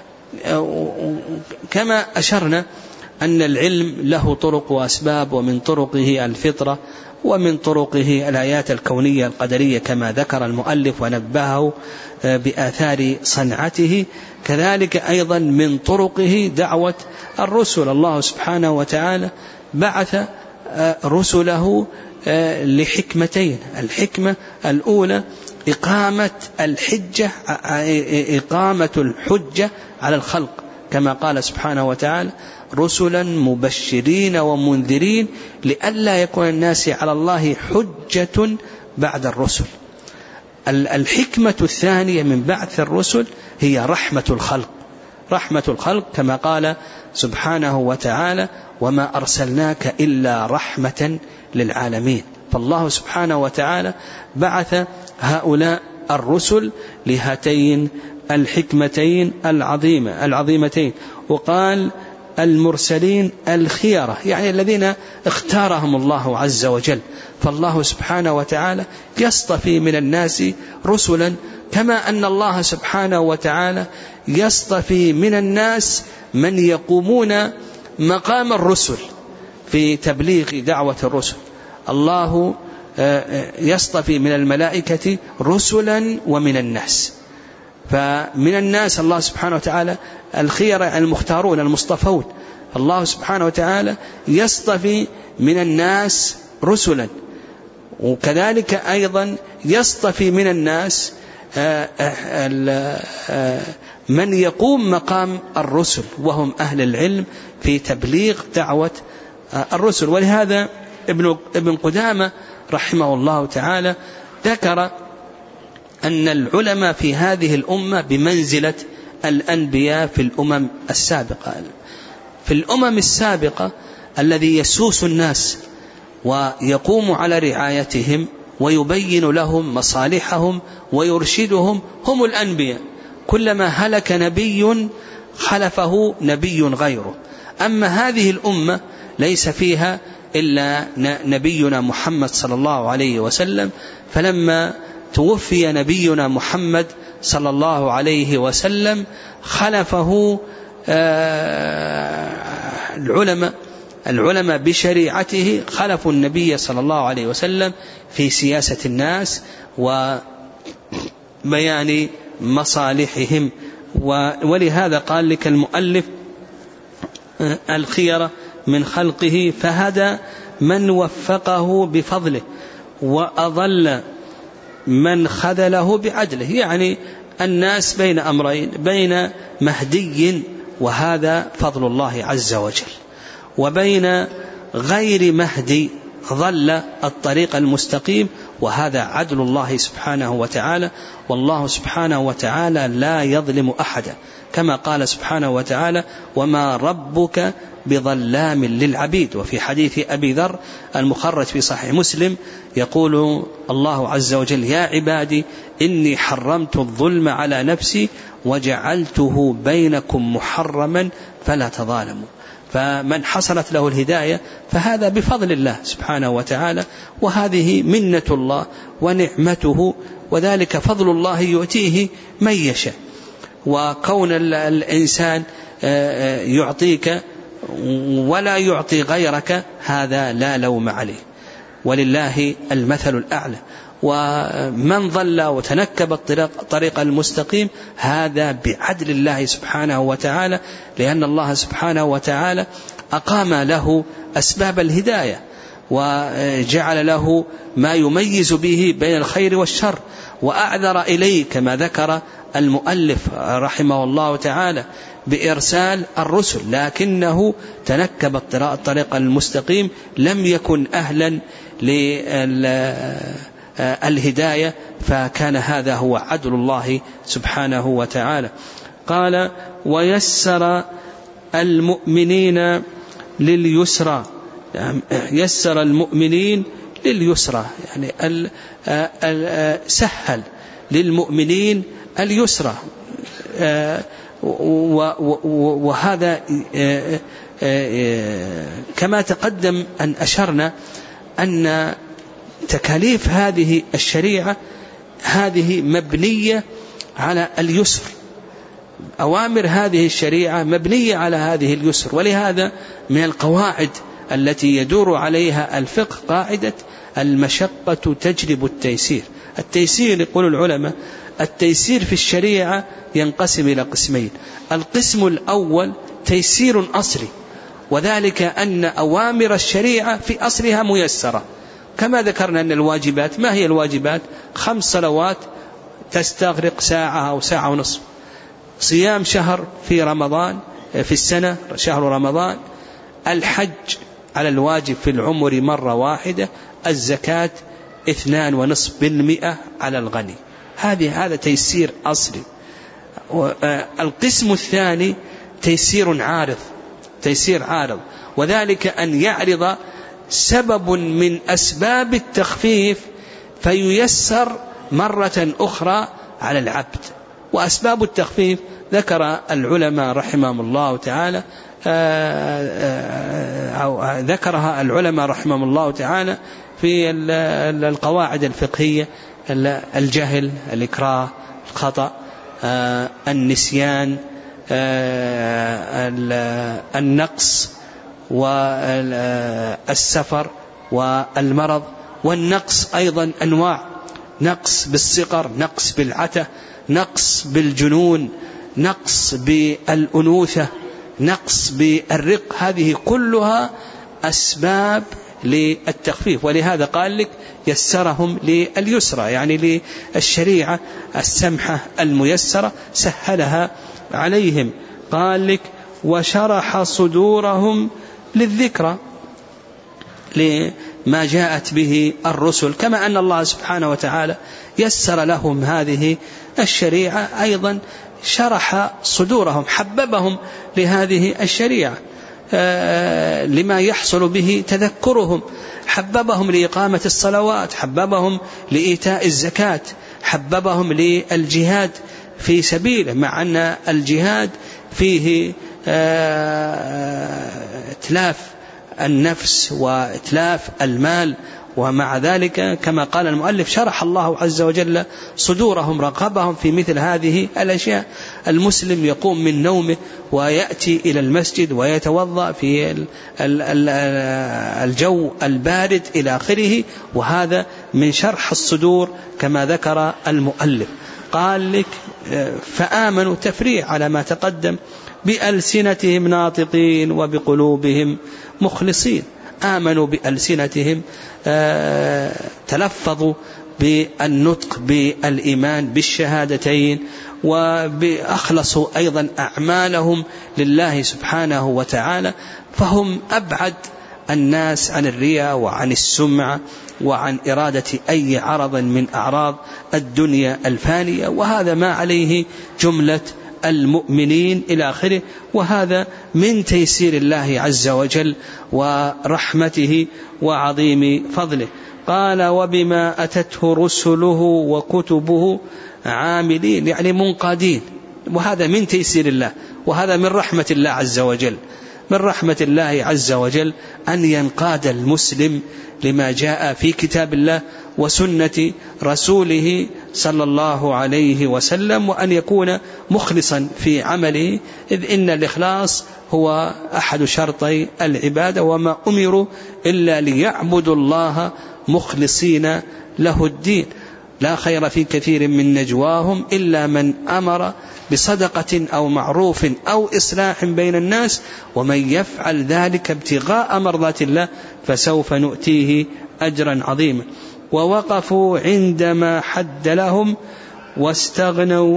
كما أشرنا أن العلم له طرق وأسباب، ومن طرقه الفطرة، ومن طرقه الآيات الكونية القدرية كما ذكر المؤلف ونبهه بآثار صنعته. كذلك أيضا من طرقه دعوة الرسل. الله سبحانه وتعالى بعث رسله لحكمتين. الحكمة الأولى إقامة الحجة إقامة الحجة على الخلق كما قال سبحانه وتعالى رسلا مبشرين ومنذرين لئلا يكون الناس على الله حجة بعد الرسل. الحكمة الثانية من بعث الرسل هي رحمة الخلق، رحمة الخلق كما قال سبحانه وتعالى وما أرسلناك إلا رحمة للعالمين. فالله سبحانه وتعالى بعث هؤلاء الرسل لهاتين الحكمتين العظيمة العظيمتين. وقال المرسلين الخيرة، يعني الذين اختارهم الله عز وجل. فالله سبحانه وتعالى يصطفي من الناس رسلا، كما أن الله سبحانه وتعالى يصطفي من الناس من يقومون مقام الرسل في تبليغ دعوة الرسل. الله يصطفي من الملائكة رسلا ومن الناس. فمن الناس الله سبحانه وتعالى الخيرة المختارون المصطفون، الله سبحانه وتعالى يصطفي من الناس رسلا، وكذلك أيضا يصطفي من الناس من يقوم مقام الرسل وهم أهل العلم في تبليغ دعوة الرسل. ولهذا ابن ابن قدامة رحمه الله تعالى ذكر أن العلماء في هذه الأمة بمنزلة الأنبياء في الأمم السابقة. في الأمم السابقة الذي يسوس الناس ويقوم على رعايتهم ويبين لهم مصالحهم ويرشدهم هم الأنبياء. كلما هلك نبي خلفه نبي غيره. أما هذه الأمة ليس فيها إلا نبينا محمد صلى الله عليه وسلم، فلما توفي نبينا محمد صلى الله عليه وسلم خلفه العلماء العلماء بشريعته خلفوا النبي صلى الله عليه وسلم في سياسة الناس وبيان مصالحهم. ولهذا قال لك المؤلف الخيرة من خلقه فهدى من وفقه بفضله وأضل من خذله بعدله. يعني الناس بين أمرين، بين مهدي وهذا فضل الله عز وجل، وبين غير مهدي ضل الطريق المستقيم وهذا عدل الله سبحانه وتعالى. والله سبحانه وتعالى لا يظلم أحدا، كما قال سبحانه وتعالى وما ربك بظلام للعبيد. وفي حديث أبي ذر المخرج في صحيح مسلم يقول الله عز وجل يا عبادي إني حرمت الظلم على نفسي وجعلته بينكم محرما فلا تظالموا. فمن حصلت له الهداية فهذا بفضل الله سبحانه وتعالى، وهذه منة الله ونعمته، وذلك فضل الله يؤتيه من يشاء. وكون الإنسان يعطيك ولا يعطي غيرك هذا لا لوم عليه، ولله المثل الأعلى. ومن ضل وتنكب الطريق المستقيم هذا بعدل الله سبحانه وتعالى، لأن الله سبحانه وتعالى أقام له أسباب الهداية وجعل له ما يميز به بين الخير والشر، وأعذر إليه كما ذكر المؤلف رحمه الله تعالى بإرسال الرسل، لكنه تنكب الطريق المستقيم لم يكن أهلا للهداية، فكان هذا هو عدل الله سبحانه وتعالى. قال ويسر المؤمنين لليسرى، يسر المؤمنين لليسرى يعني سهل للمؤمنين اليسرى. وهذا كما تقدم أن أشرنا أن تكاليف هذه الشريعة هذه مبنية على اليسر، أوامر هذه الشريعة مبنية على هذه اليسر. ولهذا من القواعد التي يدور عليها الفقه قاعدة المشقة تجلب التيسير. التيسير يقول العلماء التيسير في الشريعة ينقسم إلى قسمين. القسم الأول تيسير أصلي، وذلك أن أوامر الشريعة في أصلها ميسرة، كما ذكرنا أن الواجبات، ما هي الواجبات؟ خمس صلوات تستغرق ساعة أو ساعة ونصف، صيام شهر في رمضان في السنة شهر رمضان، الحج على الواجب في العمر مرة واحدة، الزكاة اثنان ونصف بالمئة على الغني. هذه هذا تيسير أصلي. القسم الثاني تيسير عارض، تيسير عارض، وذلك أن يعرض سبب من أسباب التخفيف فييسر مرة أخرى على العبد. وأسباب التخفيف ذكر العلماء رحمهم الله تعالى أو ذكرها العلماء رحمهم الله تعالى في القواعد الفقهية: الجهل، الإكراه، الخطأ، النسيان، النقص، والسفر، والمرض. والنقص أيضا أنواع: نقص بالصغر، نقص بالعته، نقص بالجنون، نقص بالأنوثة، نقص بالرق. هذه كلها أسباب للتخفيف. ولهذا قال لك يسرهم لليسرى، يعني للشريعة السمحة الميسرة سهلها عليهم. قال لك وشرح صدورهم للذكرى لما جاءت به الرسل، كما أن الله سبحانه وتعالى يسر لهم هذه الشريعة أيضا شرح صدورهم، حببهم لهذه الشريعة لما يحصل به تذكرهم، حببهم لإقامة الصلوات، حببهم لإيتاء الزكاة، حببهم للجهاد في سبيله، مع أن الجهاد فيه إتلاف النفس وإتلاف المال، ومع ذلك كما قال المؤلف شرح الله عز وجل صدورهم، رغبهم في مثل هذه الأشياء. المسلم يقوم من نومه ويأتي إلى المسجد ويتوضأ في الجو البارد إلى آخره، وهذا من شرح الصدور كما ذكر المؤلف. قال لك فآمنوا، تفريع على ما تقدم، بألسنتهم ناطقين وبقلوبهم مخلصين. آمنوا بألسنتهم، تلفظوا بالنطق بالإيمان بالشهادتين، وأخلصوا أيضا أعمالهم لله سبحانه وتعالى، فهم أبعد الناس عن الرياء وعن السمعة وعن إرادة أي عرض من أعراض الدنيا الفانية. وهذا ما عليه جملة المؤمنين إلى آخره، وهذا من تيسير الله عز وجل ورحمته وعظيم فضله. قال وبما أتته رسله وكتبه عاملين، يعني منقادين، وهذا من تيسير الله، وهذا من رحمة الله عز وجل. من رحمة الله عز وجل أن ينقاد المسلم لما جاء في كتاب الله وسنة رسوله صلى الله عليه وسلم، وأن يكون مخلصا في عمله، إذ إن الإخلاص هو أحد شرطي العبادة، وما أمروا إلا ليعبدوا الله مخلصين له الدين. لا خير في كثير من نجواهم إلا من أمر بصدقة أو معروف أو إصلاح بين الناس، ومن يفعل ذلك ابتغاء مرضات الله فسوف نؤتيه أجرا عظيما. ووقفوا عندما حد لهم واستغنوا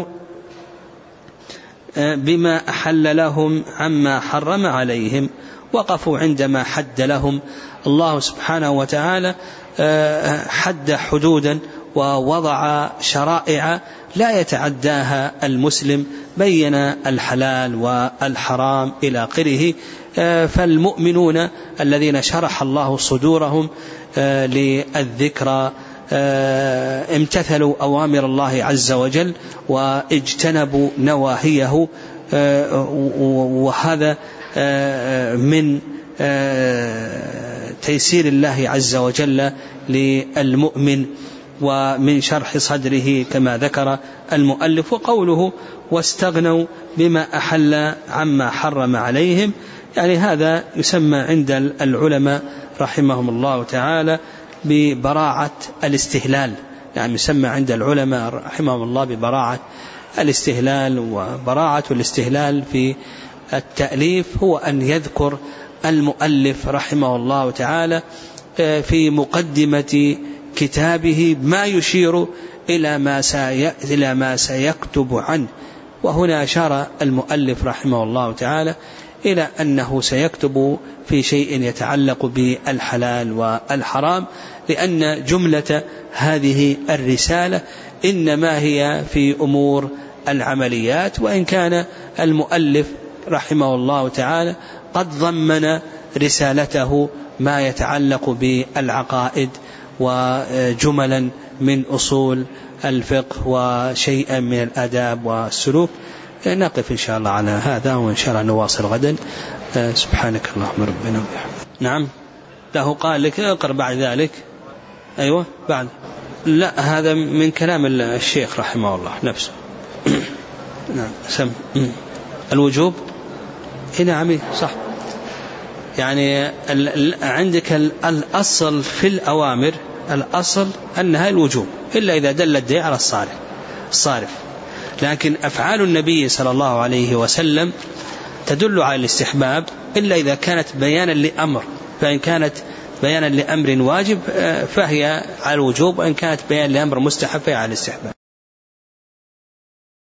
بما أحل لهم عما حرم عليهم. وقفوا عندما حد لهم، الله سبحانه وتعالى حد حدودا ووضع شرائع لا يتعداها المسلم، بين الحلال والحرام إلى آخره. فالمؤمنون الذين شرح الله صدورهم للذكرى امتثلوا أوامر الله عز وجل واجتنبوا نواهيه، وهذا من تيسير الله عز وجل للمؤمن ومن شرح صدره كما ذكر المؤلف. وقوله واستغنوا بما أحل عما حرم عليهم، يعني هذا يسمى عند العلماء رحمهم الله تعالى ببراعة الاستهلال، يعني يسمى عند العلماء رحمهم الله ببراعة الاستهلال. وبراعة الاستهلال في التأليف هو أن يذكر المؤلف رحمه الله تعالى في مقدمة كتابه ما يشير إلى ما إلى ما سيكتب عنه. وهنا أشار المؤلف رحمه الله تعالى إلى أنه سيكتب في شيء يتعلق بالحلال والحرام، لأن جملة هذه الرسالة إنما هي في أمور العمليات، وإن كان المؤلف رحمه الله تعالى قد ضمن رسالته ما يتعلق بالعقائد وجملا من أصول الفقه وشيئا من الآداب والسلوك. نقف إن شاء الله على هذا، وإن شاء الله نواصل غدا. سبحانك اللهم ربنا وبحمدك. نعم، له قال لك اقرأ بعد ذلك. أيوة بعد، لا هذا من كلام الشيخ رحمه الله نفسه. نعم سم الوجوب. نعم صح، يعني عندك الأصل في الأوامر، الأصل أنها الوجوب إلا إذا دل الدليل على الصارف الصارف لكن أفعال النبي صلى الله عليه وسلم تدل على الاستحباب إلا إذا كانت بيانا لأمر، فإن كانت بيانا لأمر واجب فهي على الوجوب، وإن كانت بيانا لأمر مستحب فهي على الاستحباب.